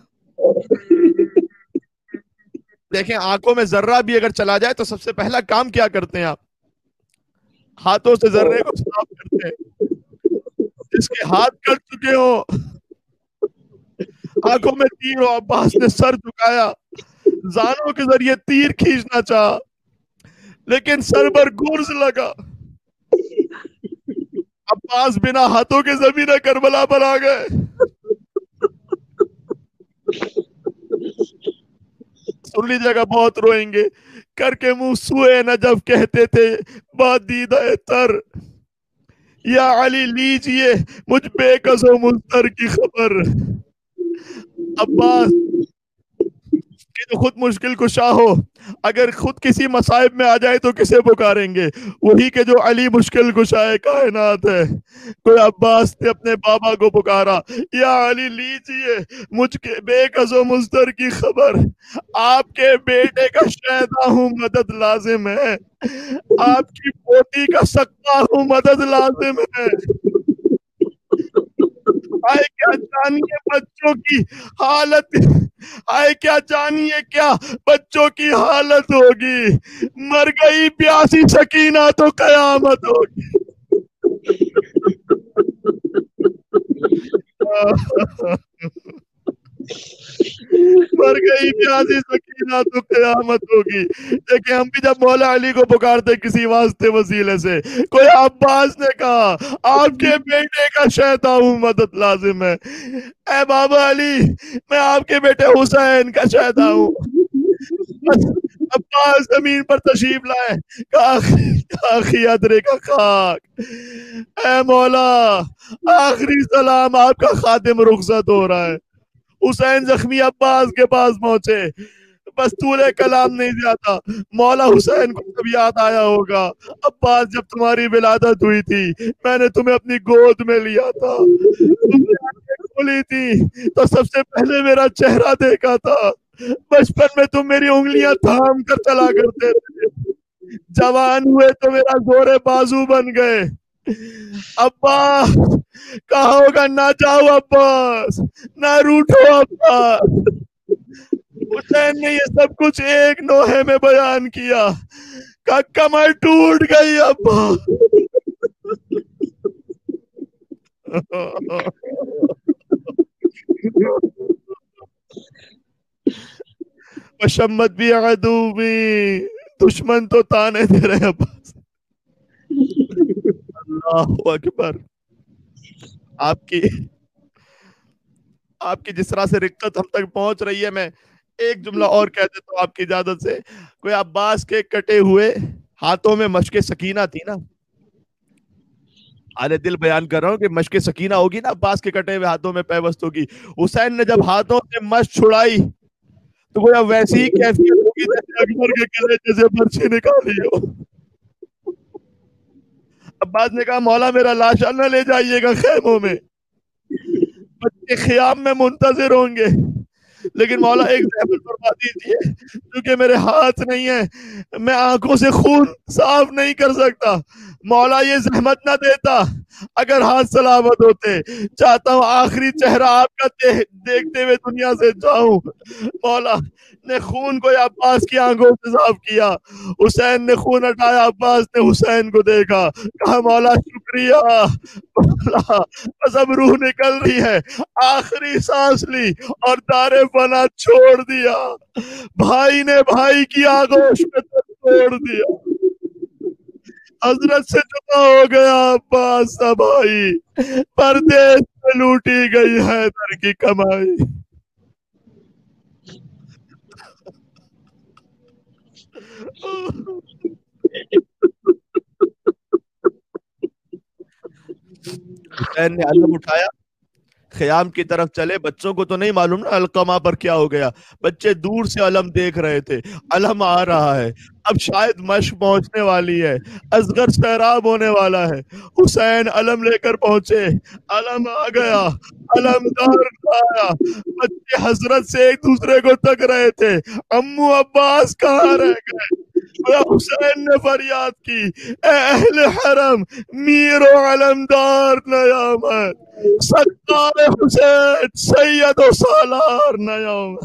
دیکھیں آنکھوں میں ذرہ بھی اگر چلا جائے تو سب سے پہلا کام کیا کرتے ہیں آپ؟ ہاتھوں سے ذرے کو صاف کرتے ہیں. جس کے ہاتھ کٹ چکے ہو, آنکھوں میں تیر ہو, عباس نے سر جھکایا, زانوں کے ذریعے تیر کھینچنا چاہا, لیکن سر پر گرز لگا. عباس بنا ہاتھوں کے زمین کربلا پر آ گئے. سن لیجیے گا, بہت روئیں گے. کر کے منہ سوئے نجف کہتے تھے باد دیدہ تر, یا علی لیجئے مجھ بے کس و مضطر کی خبر. عباس کہ جو خود مشکل کشا ہو, اگر خود کسی مصائب میں آ جائے تو کسے پکاریں گے؟ وہی کہ جو علی مشکل کشائے کائنات ہے. کوئی عباس نے اپنے بابا کو پکارا, یا علی لیجئے مجھ کے بے کس و مضطر کی خبر. آپ کے بیٹے کا شہدا ہوں مدد لازم ہے, آپ کی پوتی کا سکا ہوں مدد لازم ہے. آئے کیا جانیے بچوں کی حالت, آئے کیا جانیے کیا بچوں کی حالت ہوگی. مر گئی پیاسی سکینہ تو قیامت ہوگی. مر گئی پیاسی سکینہ نہ تو قیامت ہوگی. دیکھیں ہم بھی جب مولا علی کو پکارتے کسی واسطے وسیلے سے, کوئی عباس نے کہا آپ کے بیٹے کا شہدا ہوں, مدد لازم ہے. اے بابا علی میں آپ کے بیٹے حسین کا شہدا ہوں. عباس زمین پر تشریف لائے, آخری ادرے کا خاک, اے مولا آخری سلام, آپ کا خادم رخصت ہو رہا ہے. حسین زخمی عباس کے پاس پہنچے, بس طول کلام نہیں جاتا. مولا حسین کو جب یاد آیا ہوگا, عباس جب تمہاری ولادت ہوئی تھی میں نے تمہیں اپنی گود میں لیا تھا, تم نے آنکھیں کھولی تھی تو سب سے پہلے میرا چہرہ دیکھا تھا. بچپن میں تم میری انگلیاں تھام کر چلا کرتے تھے, جوان ہوئے تو میرا زور بازو بن گئے. عباس کہا ہوگا نہ جاؤ عباس, نہ روٹھو عباس. حسین نے یہ سب کچھ ایک نوحے میں بیان کیا, کہ کمر ٹوٹ گئی عباس. شمت بھی عدو بھی, دشمن تو تانے دے رہے عباس. اللہ اکبر. آپ کی آپ کی جس طرح سے رقت ہم تک پہنچ رہی ہے, میں ایک جملہ اور کہہ دیتا ہوں آپ کی اجازت سے. کوئی عباس کے کٹے ہوئے ہاتھوں میں مشق سکینہ تھی نا, آلے دل بیان کر رہا ہوں کہ مشق سکینہ ہوگی نا, عباس کے کٹے ہوئے ہاتھوں میں پیوست ہوگی. حسین نے جب ہاتھوں سے مشق چھڑائی تو گویا ویسی ہی کیفیت ہوگی جیسے اکبر کے کلیجے سے برچھی نکالی ہو. عباس نے کہا مولا میرا لاشا نہ لے جائیے گا خیموں میں, بچے خیام میں منتظر ہوں گے, لیکن مولا ایک زحمت فرما دیجیے, کیونکہ میرے ہاتھ نہیں ہے, میں آنکھوں سے خون صاف نہیں کر سکتا. مولا یہ زحمت نہ دیتا اگر ہاتھ سلامت ہوتے. چاہتا ہوں آخری چہرہ آپ کا دیکھتے ہوئے دنیا سے جاؤں. مولا نے خون کو عباس کی آنکھوں سے صاف کیا. حسین نے خون ہٹایا, عباس نے حسین کو دیکھا, کہا مولا شکریہ. مولا بس اب روح نکل رہی ہے, آخری سانس لی اور دار فنا چھوڑ دیا. بھائی نے بھائی کی آغوش میں چھوڑ دیا. حضرت سے جدا ہو گیا عباس کا بھائی, پردیس میں لوٹی گئی حیدر کی کمائی. حسین نے علم اٹھایا, خیام کی طرف چلے. بچوں کو تو نہیں معلوم نا علقمہ پر کیا ہو گیا, بچے دور سے علم دیکھ رہے تھے. علم آ رہا ہے, اب شاید مشق پہنچنے والی ہے, اصغر سیراب ہونے والا ہے. حسین علم لے کر پہنچے, علم آ گیا, علمدار آیا. بچے حضرت سے ایک دوسرے کو تک رہے تھے, امو عباس کہاں رہ گئے. حسین نے فریاد کی, اے اہل حرم میر و علمدار نیامت, سکار حسین سید و سالار نیامت.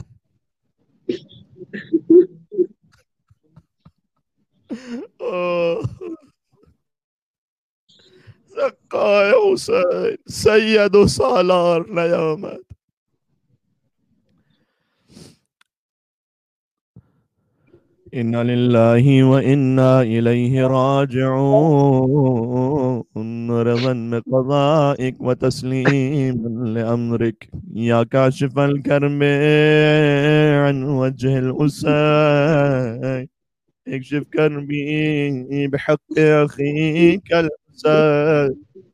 سکار حسین سید و سالار نیامت. اِنَّا لِلَّهِ وَإِنَّا إِلَيْهِ راجعون. رضا بقضائك وتسليما لأمرك يا كاشف الكرب عن وجه الحسين, اكشف كربي بحق أخيك الحسين.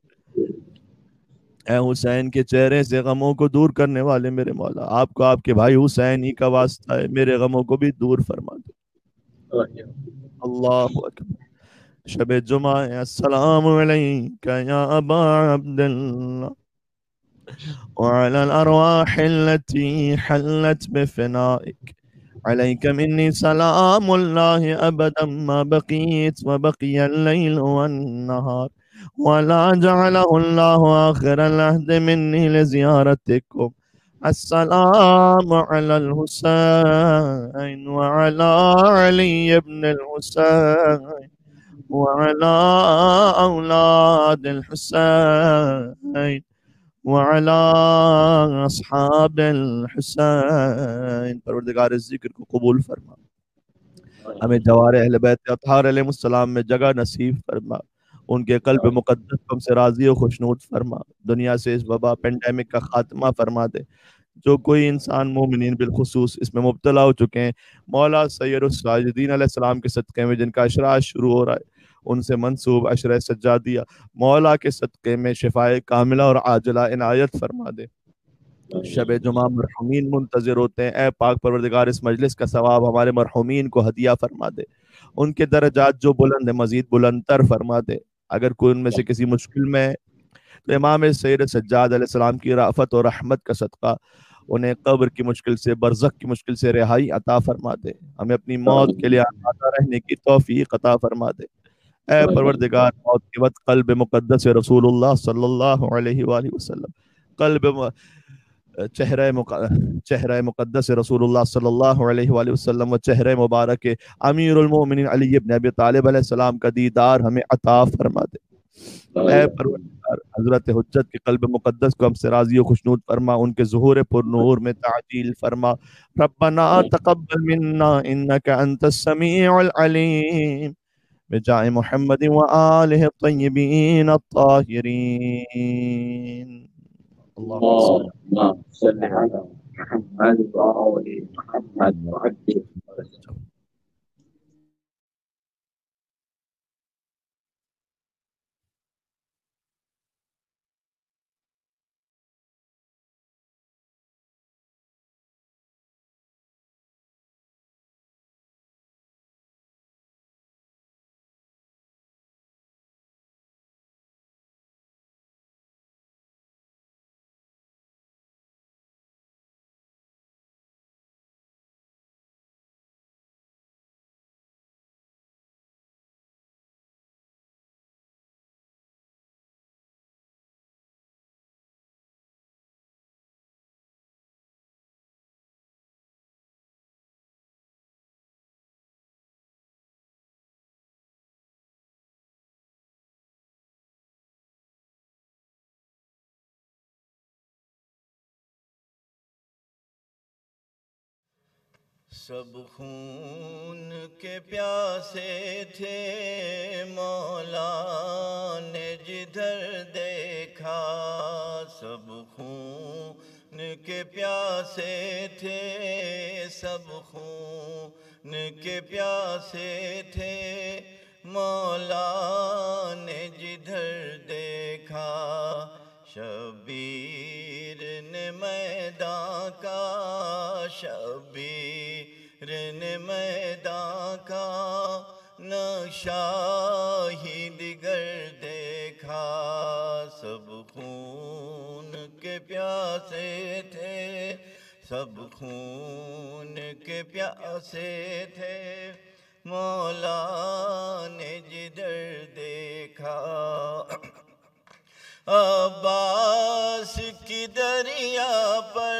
اے حسین کے چہرے سے غموں کو دور کرنے والے میرے مولا, آپ کو آپ کے بھائی حسین ہی کا واسطہ ہے, میرے غموں کو بھی دور فرما دو. اللہ اکبر. شب جمعہ ہے, السلام علیک یا ابا عبداللہ وعلى الارواح التي حلت بفنائك, عليك مني سلام الله ابدا ما بقيت وبقي الليل والنهار, ولا جعله الله آخر العهد مني لزيارتكم. السلام على الحسين وعلى علي بن الحسين وعلى أولاد الحسين وعلی اصحاب الحسین. پروردگار اس ذکر کو قبول فرما، ہمیں جوار اہل بیت اطہار علیہ السلام میں جگہ نصیب فرما، ان کے قلب مقدس ہم سے راضی و خوشنود فرما، دنیا سے اس وبا پینڈیمک کا خاتمہ فرما دے. جو کوئی انسان مومنین بالخصوص اس میں مبتلا ہو چکے ہیں، مولا سید الساجدین علیہ السلام کے صدقے میں جن کا اشراء شروع ہو رہا ہے، ان سے منسوب عشرہ سجادیہ مولا کے صدقے میں شفائے کاملہ اور عاجلہ عنایت فرما دے. شب جمعہ مرحومین منتظر ہوتے ہیں، اے پاک پروردگار اس مجلس کا ثواب ہمارے مرحومین کو ہدیہ فرما دے، ان کے درجات جو بلند ہیں مزید بلند تر فرما دے. اگر کوئی ان میں سے کسی مشکل میں ہے تو امام سید سجاد علیہ السلام کی رافت اور رحمت کا صدقہ انہیں قبر کی مشکل سے، برزخ کی مشکل سے رہائی عطا فرما دے، ہمیں اپنی موت کے لیے آمادہ رہنے کی توفیق عطا فرما دے. اے پروردگار موت کے وقت قلب مقدس رسول اللہ صلی اللہ علیہ وآلہ وسلم، قلب م... چہرہ مق... چہرہ مقدس رسول اللہ صلی اللہ علیہ وآلہ وسلم و چہرہ مبارک امیر المومنین علی ابن ابی طالب علیہ السلام کا دیدار ہمیں عطا فرما دے. اے پروردگار حضرت حجت کے قلب مقدس کو ہم سے راضی و خوشنود فرما، ان کے ظہور پر نور میں تعجیل فرما. ربنا تقبل منا انک انت السمیع العلیم بجاہ محمد وآلہ الطیبین الطاہرین. اللهم صل على محمد وآل محمد وعجل فرجهم. سب خون کے پیاسے تھے مولا نے جدھر دیکھا، سب خون کے پیاسے تھے، سب خون کے پیاسے تھے مولا نے جدھر دیکھا. شبیر نے میدان کا، شبیر نے میدان کا نقشہ ہی دیگر دیکھا. سب خون کے پیاسے تھے، سب خون کے پیاسے تھے مولا نے جدھر دیکھا. عباس کی دریا پر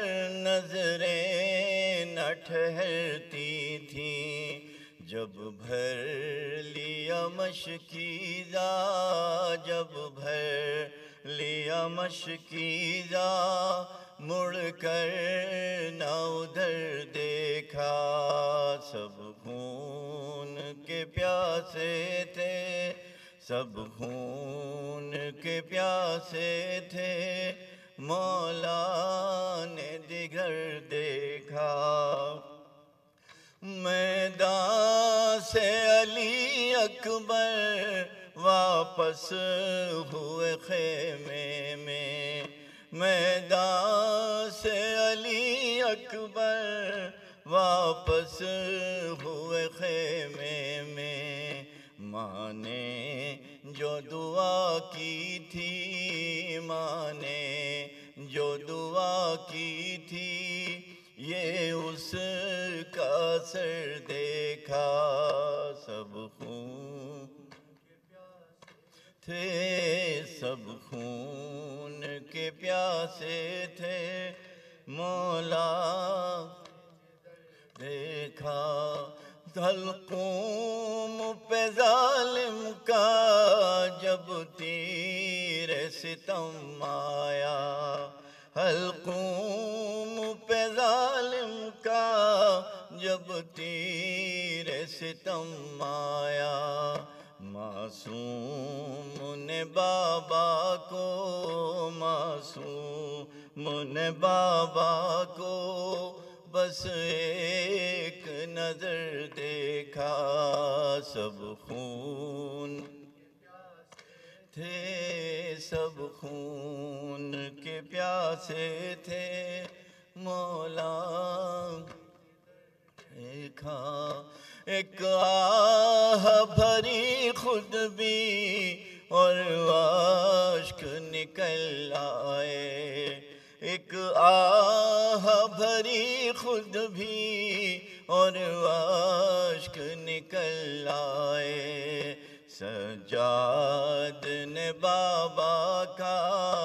نظریں نہ ٹھہرتی تھیں، جب بھر لیا مشکیزہ، جب بھر لیا مشکیزہ مڑ کر نہ ادھر دیکھا. سب خون کے پیاسے تھے، سب خون کے پیاسے تھے مولا نے دیگر دیکھا. میدان سے علی اکبر واپس ہوئے خیمے میں، میدان سے علی اکبر واپس ہوئے خیمے میں. ماں نے جو دعا کی تھی، ماں نے جو دعا کی تھی، یہ اس کا اثر دیکھا. سب خون تھے، سب خون کے پیاسے تھے مولا دیکھا. حلقوم پہ ظالم کا جب تیر سے ستم آیا، حلقوم پہ ظالم کا جب تیر ستم آیا، معصوم نے بابا کو، معصوم نے بابا کو بس ایک نظر دیکھا، سب خون تھے، سب خون کے پیاسے تھے، مولا دیکھا ایک آہ بھری خود بھی اور اشک نکل آئے، ایک آہ بھری خود بھی اور اشک نکل آئے، سجاد نے بابا کا،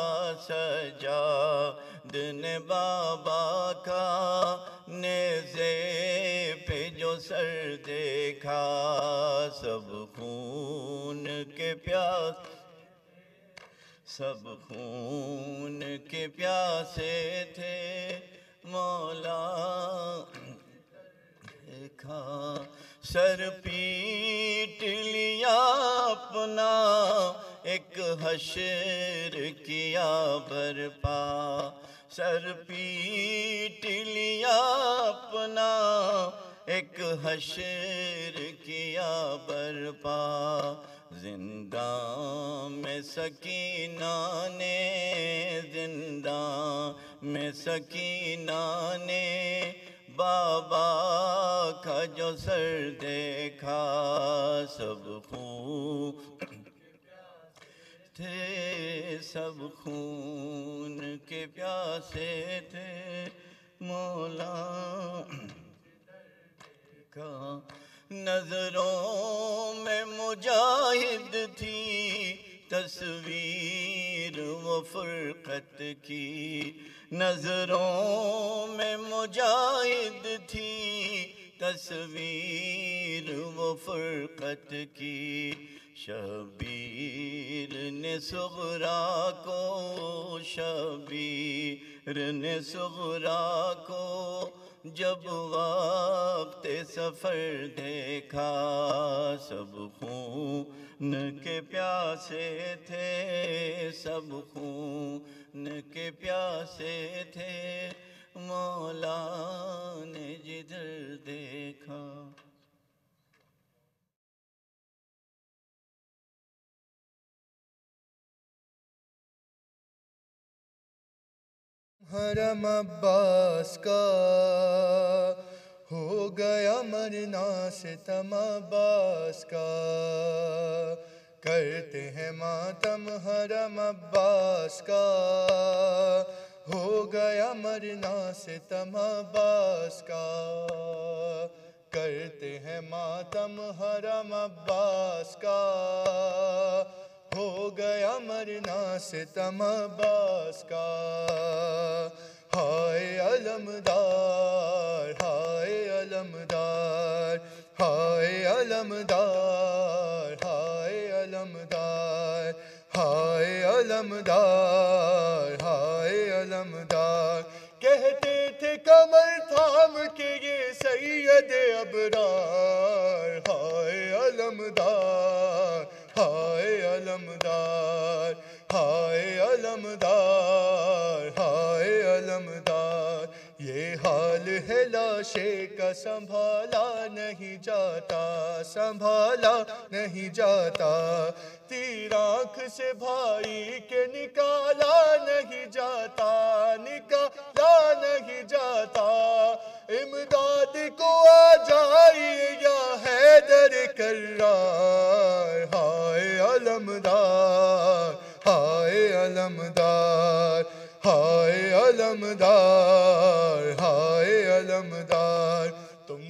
سجاد نے بابا کا نیزے پہ جو سر دیکھا، سب خون کے پیاس، سب خون کے پیاسے تھے، مولا دیکھا سر پیٹ لیا اپنا، ایک حشر کیا برپا، سر پیٹ لیا اپنا، ایک حشر کیا برپا، زندان میں سکینہ نے، زندان میں سکینہ نے بابا کا جو سر دیکھا، سب خون تھے، سب خون کے پیاسے تھے، مولا کا نظروں میں مجاہد تھی تصویر و فرقت کی، نظروں میں مجاہد تھی تصویر و فرقت کی، شبیر نے صغرا کو، شبیر نے صغرا کو جب وقت سفر دیکھا، سب خون کے پیاسے تھے، سب خون کے پیاسے تھے، مولا نے جدھر دیکھا۔ حرم عباس کا ہو گیا مرنا ستم عباس کا، کرتے ہیں ماتم حرم عباس کا، ہو گیا مرنا ستم عباس کا، کرتے ہیں ماتم حرم عباس کا، ہو گیا مرنا ستم عباس کا، ہائے علمدار، ہائے علمدار، ہائے علمدار، ہائے علمدار، ہائے علمدار، ہائے علمدار، کہتے تھے کمر تھام کے یہ سید ابرار، ہائے علمدار، ہائے علمدار، ہائے علمدار، ہائے علمدار، یہ حال ہے لاشے کا سنبھالا نہیں جاتا، سنبھالا نہیں جاتا، تیر آنکھ سے بھائی کے نکالا نہیں جاتا، نکالا نہیں جاتا، امداد کو آ جائیے یا حیدر کرار، ہائے علمدار، ہائے علمدار، ہائے علمدار، ہائے علمدار، تم قطرے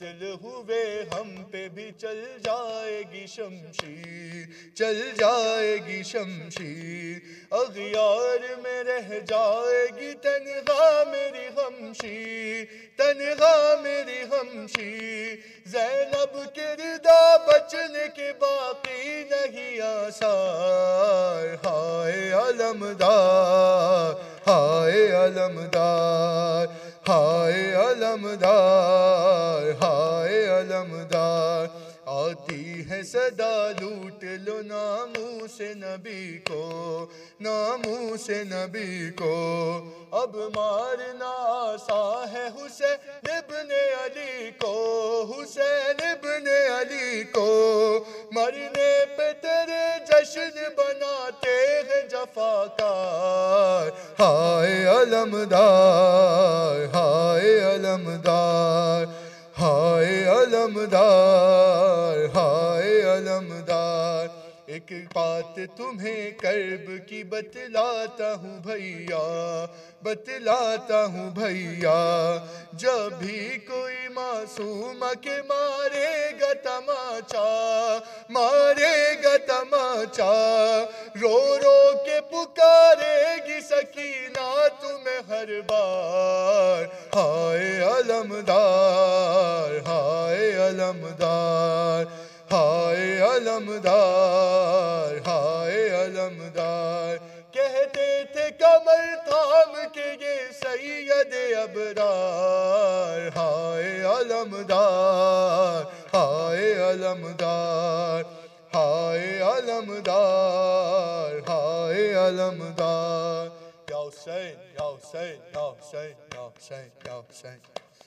कत्ल हुए हम पे भी चल जाएगी शमशीर, चल जाएगी शमशीर। अग़यार में रह जाएगी तन्हा मेरी हमशीर, तन्हा मेरी हमशीर। ज़ैनब के रिदा बचने के बाकी नहीं आसार। हाय अलमदार, हाय अलमदार, हाय अलमदार, हाय अलमदार। आती है सदा लूट लो नामों से नबी को, नामों से नबी को। अब मारना आसा है हुसैन इब्ने अली को, हुसैन इब्ने अली को। मरने पे तेरे जश्न बनाते हैं जफाकार। हाय अलमदार, हाय अलमदार, हाय अलमदार, हाय अलमदार। एक बात तुम्हें कर्ब की बतलाता हूँ भैया, बतलाता हूँ भैया। जब भी कोई मासूम के मारेगा तमाचा, मारेगा तमाचा। रो रो के पुकारेगी सकीना तुम्हें हर बार। हाय अलमदार, हाय अलमदार, हाय अलमदार, हाय अलमदार। कहते थे कमर थाम के ये सैयद अबरार। हाय अलमदार, हाय अलमदार, हाय अलमदार, हाय अलमदार। या हुसैन, या हुसैन, या हुसैन, या हुसैन, या हुसैन।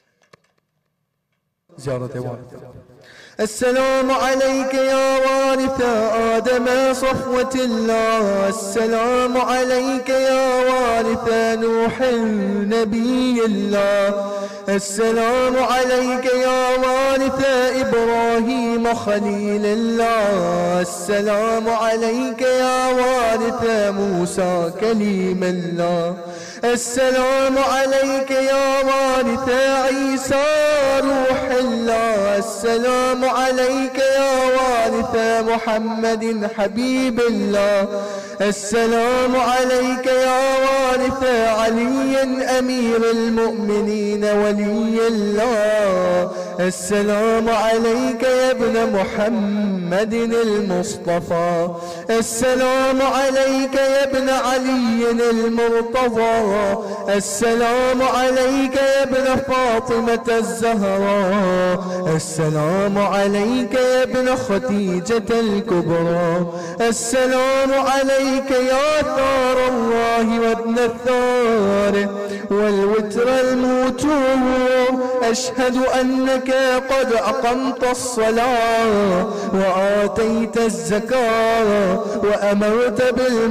زيارة والد. السلام عليك يا وارث آدم صفوة الله، السلام عليك يا وارث نوح نبي الله، السلام عليك يا وارث إبراهيم خليل الله، السلام عليك يا وارث موسى كليم الله، السلام عليك يا وارث عيسى روح الله، السلام عليك يا وارث محمد حبيب الله، السلام عليك يا وارث علي أمير المؤمنين ولي الله، السلام عليك يا ابن محمد المصطفى، السلام عليك يا ابن علي المرتضى، السلام عليك يا ابن فاطمة الزهراء، السلام عليك يا ابن خديجة الكبرى، السلام عليك يا ثار الله وابن الثار والوتر الموتور، أشهد أنك قد أقمت الصلاة وآتيت الزكاة وأمرت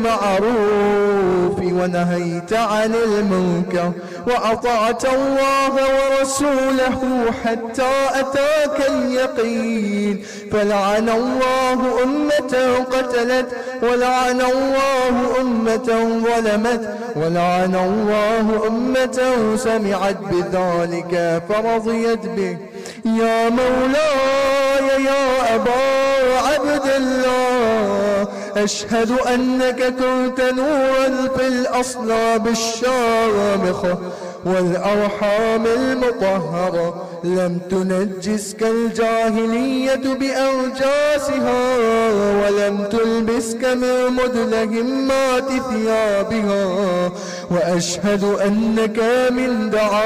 بالمعروف ونهيت عن المنكر وأطعت الله ورسوله حتى أتاك اليقين، فلعن الله أمة قتلت ولعن الله أمة ظلمت ولعن الله أمة سمعت بذلك فرضيت به. يا مولاي يا أبا عبد الله، أشهد أنك كنت نورا في الأصلاب الشامخة والأرحام المطهرة، لم تنجسك الجاهلية بأوجاسها ولم تلبسك من مدلهمات ثيابها، وأشهد أنك من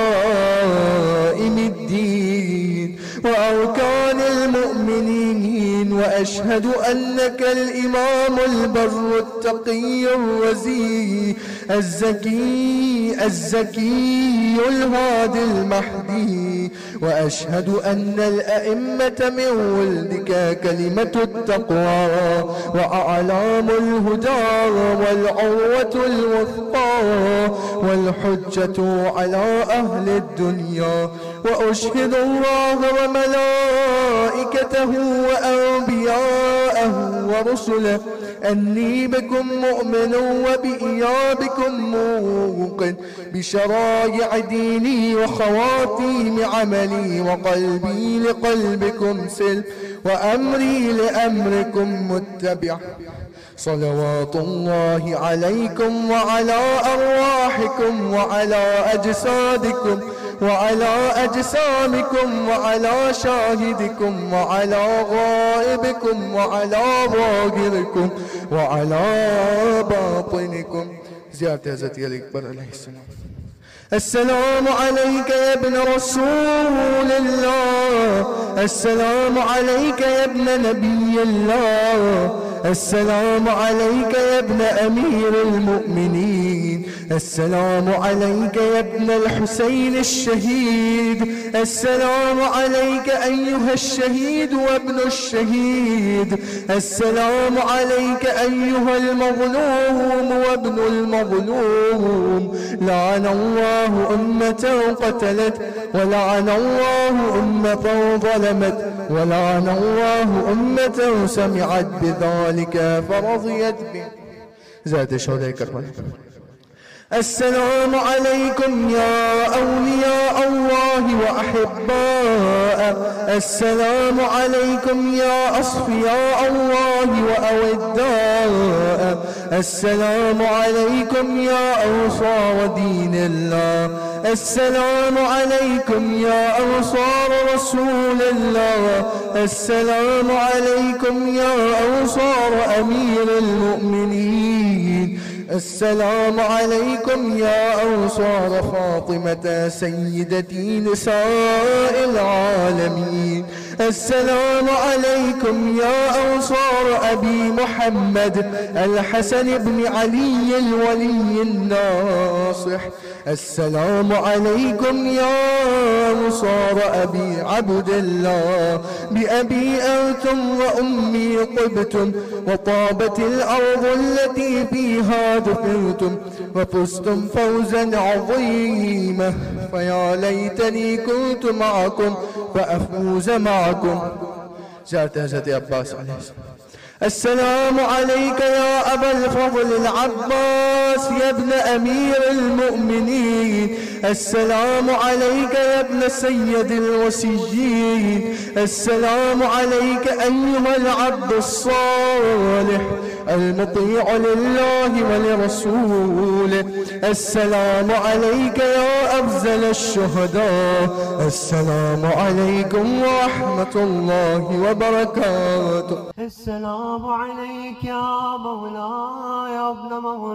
دعائم الدين وأركان المؤمنين، وأشهد أنك الإمام البر التقي الرزي الزكي الزكي الهادي المهدي، وأشهد أن الأئمة من ولدك كلمة التقوى وأعلام الهدى والعروة الوثقى والحجة على أهل الدنيا وأشهد الله وملائكته وأنبياءه ورسله أني بكم مؤمن وبإيابكم موقن بشرائع ديني وخواتيم عملي وقلبي لقلبكم سلم وأمري لأمركم متبع. صلوات الله عليكم وعلى أرواحكم وعلى أجسادكم وعلى أجسامكم وعلى شاهدكم وعلى غائبكم وعلى ظاهركم وعلى باطنكم. زيارة حضرت علي أكبر عليه السلام. السلام عليك يا ابن رسول الله، السلام عليك يا ابن نبي الله، السلام عليك يا ابن أمير المؤمنين، السلام عليك يا ابن الحسين الشهيد، السلام عليك أيها الشهيد وابن الشهيد، السلام عليك أيها المظلوم وابن المظلوم. لعن الله أمة قتلت ولعن الله أمة ظلمت ولعن الله أمة سمعت بذلك فرضيت به. زاد شهداء كربلاء. السلام عليكم يا أولياء الله وأحباء، السلام عليكم يا أصفياء الله وأوداء، السلام عليكم يا أنصار دين الله، السلام عليكم يا أنصار رسول الله، السلام عليكم يا أنصار أمير المؤمنين، السلام عليكم يا أنصار فاطمة سيدتي نساء العالمين، السلام عليكم يا أنصار أبي محمد الحسن بن علي الولي الناصح، السلام عليكم يا أنصار أبي عبد الله، بأبي أنتم وأمي طبتم وطابت الأرض التي فيها دفنتم وفزتم فوزا عظيما، فيا ليتني كنت معكم فأفوز معكم. زارت حضرت عباس عليه السلام. السلام عليك يا أبا الفضل العباس يا ابن أمير المؤمنين، السلام عليك يا ابن سيد الوصيين، السلام عليك أيها العبد الصالح المطيع لله ولرسوله، السلام عليك يا أفضل الشهداء، السلام عليكم ورحمة الله وبركاته. السلام عليك يا مولاي يا ابن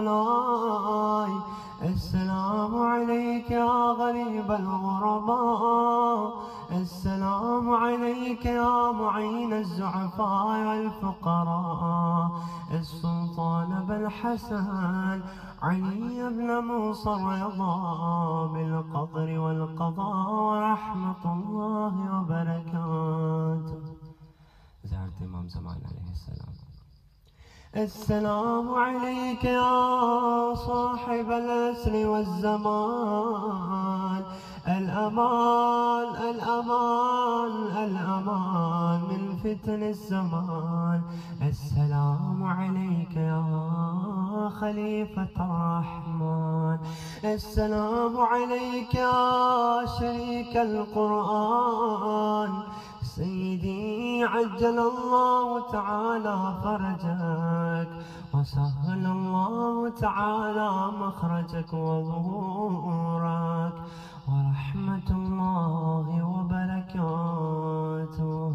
مولاي، السلام عليك يا غريب الغرباء، السلام عليك يا معين الزعفاء والفقراء، السلطان بالحسن علي بن موسى الرضا بالقدر والقضاء ورحمة الله وبركاته. زارت إمام زمان عليه السلام. السلام عليك يا صاحب العصر والزمان، الأمان الأمان الأمان من فتن الزمان، السلام عليك يا خليفة الرحمن، السلام عليك يا شريك القرآن، سيدي عجل الله تعالى فرجك وسهل الله تعالى مخرجك وظهورك ورحمة الله وبركاته.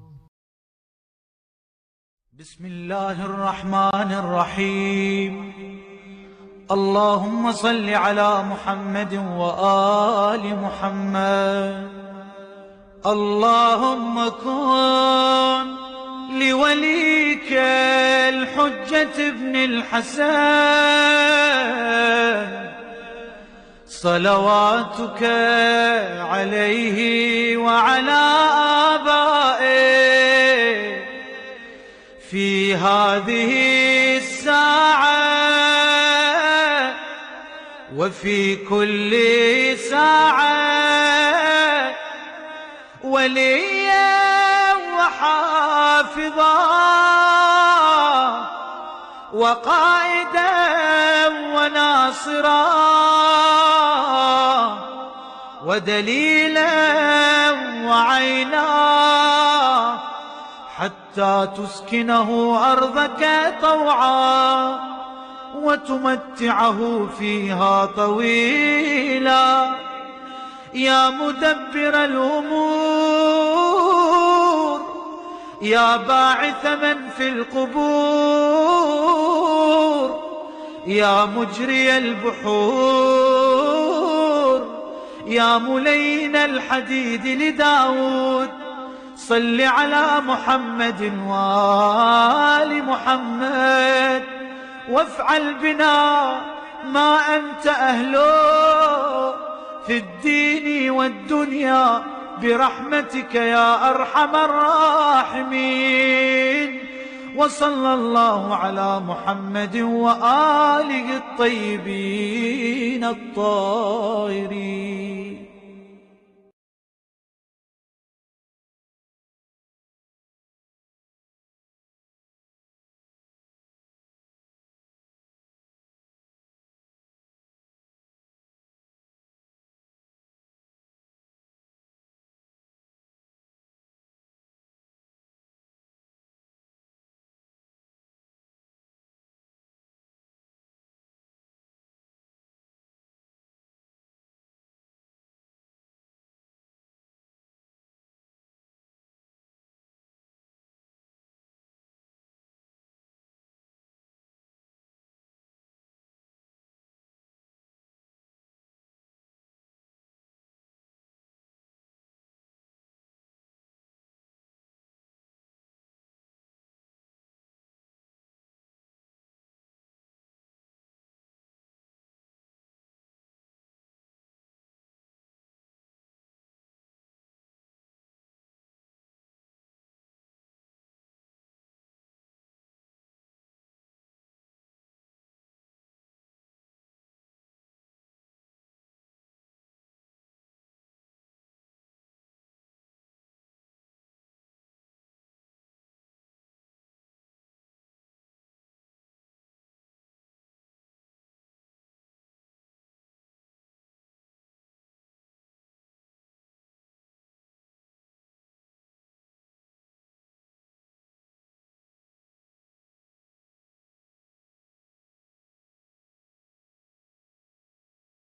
بسم الله الرحمن الرحيم. اللهم صل على محمد وآل محمد. اللهم كن لوليك الحجة ابن الحسن صلواتك عليه وعلى آبائه في هذه الساعة وفي كل ساعة وليا وحافظا وقائدا وناصرا ودليلا وعينا حتى تسكنه أرضك طوعا وتمتعه فيها طويلا. يا مدبر الأمور يا باعث من في القبور يا مجري البحور يا ملين الحديد لداود صل على محمد وآل محمد وافعل بنا ما أنت أهله في الدين والدنيا برحمتك يا أرحم الراحمين. وصلى الله على محمد وآله الطيبين الطاهرين.